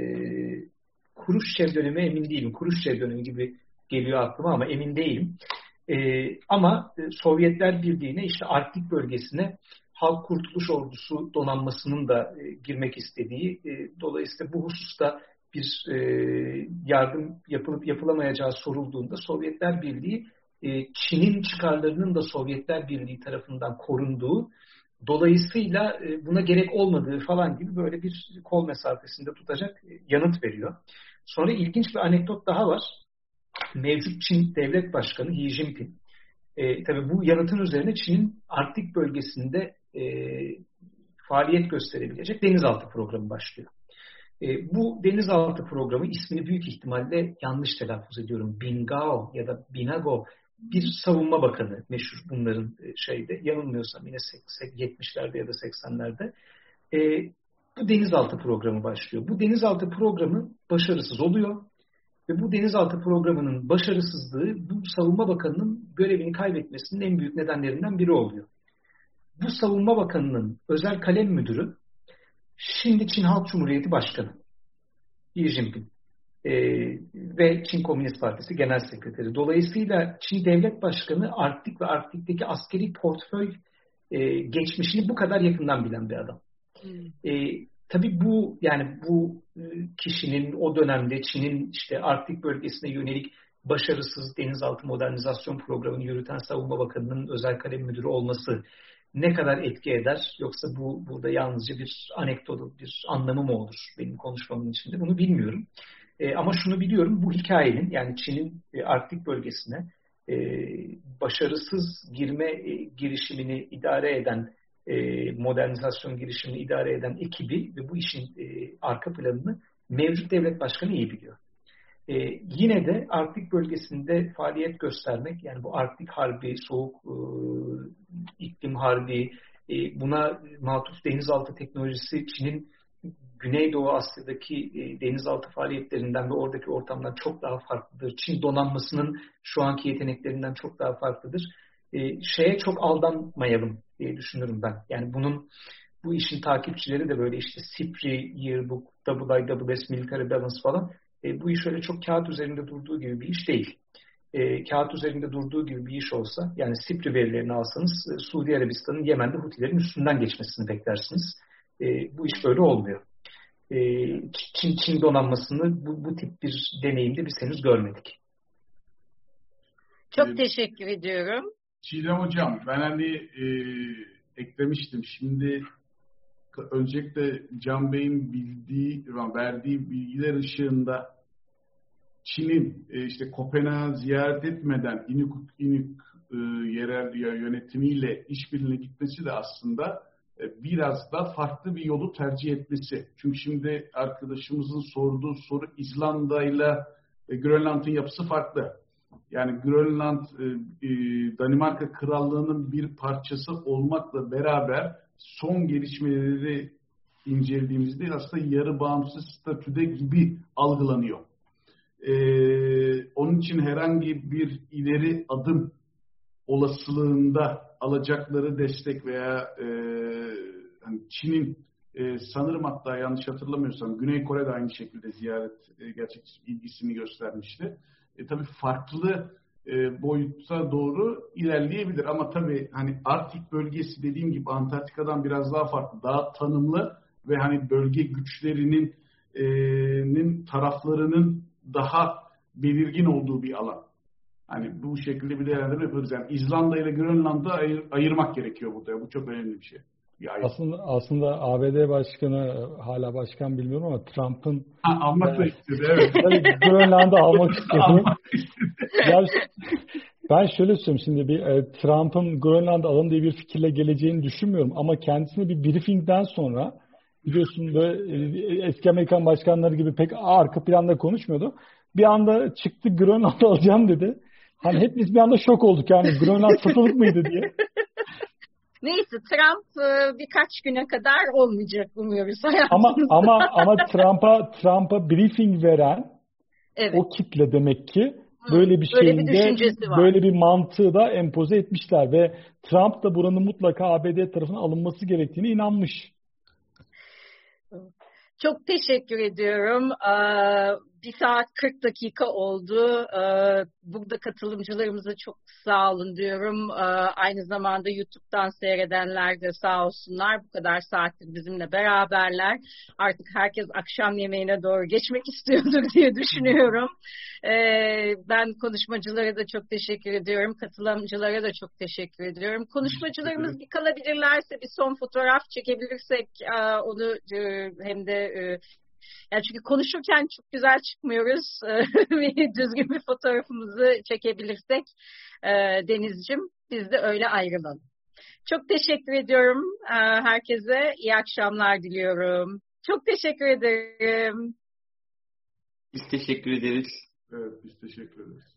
Kruşçev dönemi emin değilim. Kruşçev dönemi gibi geliyor aklıma ama emin değilim. E, ama Sovyetler Birliği'ne işte Arktik bölgesine Halk Kurtuluş Ordusu donanmasının da e, girmek istediği e, dolayısıyla bu hususta bir e, yardım yapılıp yapılamayacağı sorulduğunda Sovyetler Birliği e, Çin'in çıkarlarının da Sovyetler Birliği tarafından korunduğu dolayısıyla buna gerek olmadığı falan gibi böyle bir kol mesafesinde tutacak yanıt veriyor. Sonra ilginç bir anekdot daha var. Mevcut Çin Devlet Başkanı Xi Jinping. E, tabii bu yanıtın üzerine Çin'in Arktik bölgesinde e, faaliyet gösterebilecek denizaltı programı başlıyor. E, bu denizaltı programı ismini büyük ihtimalle yanlış telaffuz ediyorum. Bingao ya da Binago bir savunma bakanı meşhur bunların şeyde yanılmıyorsam yine yetmişlerde ya da seksenlerde e, bu denizaltı programı başlıyor. Bu denizaltı programı başarısız oluyor ve bu denizaltı programının başarısızlığı bu savunma bakanının görevini kaybetmesinin en büyük nedenlerinden biri oluyor. Bu savunma bakanının özel kalem müdürü şimdi Çin Halk Cumhuriyeti Başkanı Xi Jinping. Ee, ve Çin Komünist Partisi Genel Sekreteri. Dolayısıyla Çin Devlet Başkanı Arktik ve Arktik'teki askeri portföy e, geçmişini bu kadar yakından bilen bir adam. Hmm. E, tabii bu yani bu e, kişinin o dönemde Çin'in işte Arktik bölgesine yönelik başarısız denizaltı modernizasyon programını yürüten Savunma Bakanı'nın özel kalem müdürü olması ne kadar etki eder? Yoksa bu burada yalnızca bir anekdot, bir anlamı mı olur benim konuşmamın içinde? Bunu bilmiyorum. E, ama şunu biliyorum, bu hikayenin yani Çin'in e, Arktik bölgesine e, başarısız girme e, girişimini idare eden, e, modernizasyon girişimini idare eden ekibi ve bu işin e, arka planını mevcut devlet başkanı iyi biliyor. Ee, yine de Arktik bölgesinde faaliyet göstermek, yani bu Arktik Harbi, soğuk e, iklim harbi, e, buna matuf denizaltı teknolojisi Çin'in Güneydoğu Asya'daki e, denizaltı faaliyetlerinden ve oradaki ortamdan çok daha farklıdır. Çin donanmasının şu anki yeteneklerinden çok daha farklıdır. E, şeye çok aldanmayalım diye düşünürüm ben. Yani bunun bu işin takipçileri de böyle işte SIPRI, Yearbook, W I W S, Military Balance falan. E, bu iş öyle çok kağıt üzerinde durduğu gibi bir iş değil. E, kağıt üzerinde durduğu gibi bir iş olsa, yani SIPRI verilerini alsanız e, Suudi Arabistan'ın Yemen'de Hutilerin üstünden geçmesini beklersiniz. E, bu iş böyle olmuyor. E, Çin, Çin donanmasını bu, bu tip bir deneyimde biz henüz görmedik. Çok ee, teşekkür ediyorum. Çiğdem Hocam, ben hani e, eklemiştim. Şimdi öncelikle Can Bey'in bildiği, verdiği bilgiler ışığında Çin'in e, işte Kopenhag'ı ziyaret etmeden İnuk, İnuk e, yerel yönetimiyle işbirliğine gitmesi de aslında e, biraz da farklı bir yolu tercih etmesi. Çünkü şimdi arkadaşımızın sorduğu soru İzlanda'yla e, Grönland'ın yapısı farklı. Yani Grönland e, e, Danimarka Krallığı'nın bir parçası olmakla beraber son gelişmeleri incelediğimizde aslında yarı bağımsız statüde gibi algılanıyor. Ee, onun için herhangi bir ileri adım olasılığında alacakları destek veya e, hani Çin'in e, sanırım hatta yanlış hatırlamıyorsam Güney Kore de aynı şekilde ziyaret e, gerçek ilgisini göstermişti. E, tabii farklı e, boyuta doğru ilerleyebilir ama tabii hani Arktik bölgesi dediğim gibi Antarktika'dan biraz daha farklı, daha tanımlı ve hani bölge güçlerinin e, nin taraflarının daha belirgin olduğu bir alan. Hani bu şekilde bir değerlendirme yapıyoruz. Yani İzlanda ile Grönland'ı ayır, ayırmak gerekiyor burada. Bu çok önemli bir şey. Bir aslında aslında A B D Başkanı hala başkan bilmiyorum ama Trump'ın ha, almak da istedi. Evet. Grönland'ı almak istedi. Ya, ben şöyle söyleyeyim şimdi bir e, Trump'ın Grönland'ı alın diye bir fikirle geleceğini düşünmüyorum ama kendisine bir briefingden sonra biliyorsun böyle e, eski Amerikan başkanları gibi pek arka planda konuşmuyordu. Bir anda çıktı Grönland'ı alacağım dedi. Hani hepimiz bir anda şok olduk yani Grönland satılık mıydı diye. Neyse Trump birkaç güne kadar olmayacak umuyoruz ama ama ama Trump'a Trump'a briefing veren evet. O kitle demek ki böyle bir böyle şeyinde bir böyle bir mantığı da empoze etmişler ve Trump da buranın mutlaka A B D tarafından alınması gerektiğine inanmış. Çok teşekkür ediyorum. Bir saat kırk dakika oldu. Burada katılımcılarımıza çok sağ olun diyorum. Aynı zamanda YouTube'dan seyredenler de sağ olsunlar. Bu kadar saattir bizimle beraberler. Artık herkes akşam yemeğine doğru geçmek istiyordur diye düşünüyorum. Ben konuşmacılara da çok teşekkür ediyorum. Katılımcılara da çok teşekkür ediyorum. Konuşmacılarımız bir kalabilirlerse bir son fotoğraf çekebilirsek onu hem de yani çünkü konuşurken çok güzel çıkmıyoruz. Düzgün bir fotoğrafımızı çekebilirsek Denizciğim biz de öyle ayrılalım. Çok teşekkür ediyorum herkese. İyi akşamlar diliyorum. Çok teşekkür ederim. Biz teşekkür ederiz. Evet, biz teşekkür ederiz.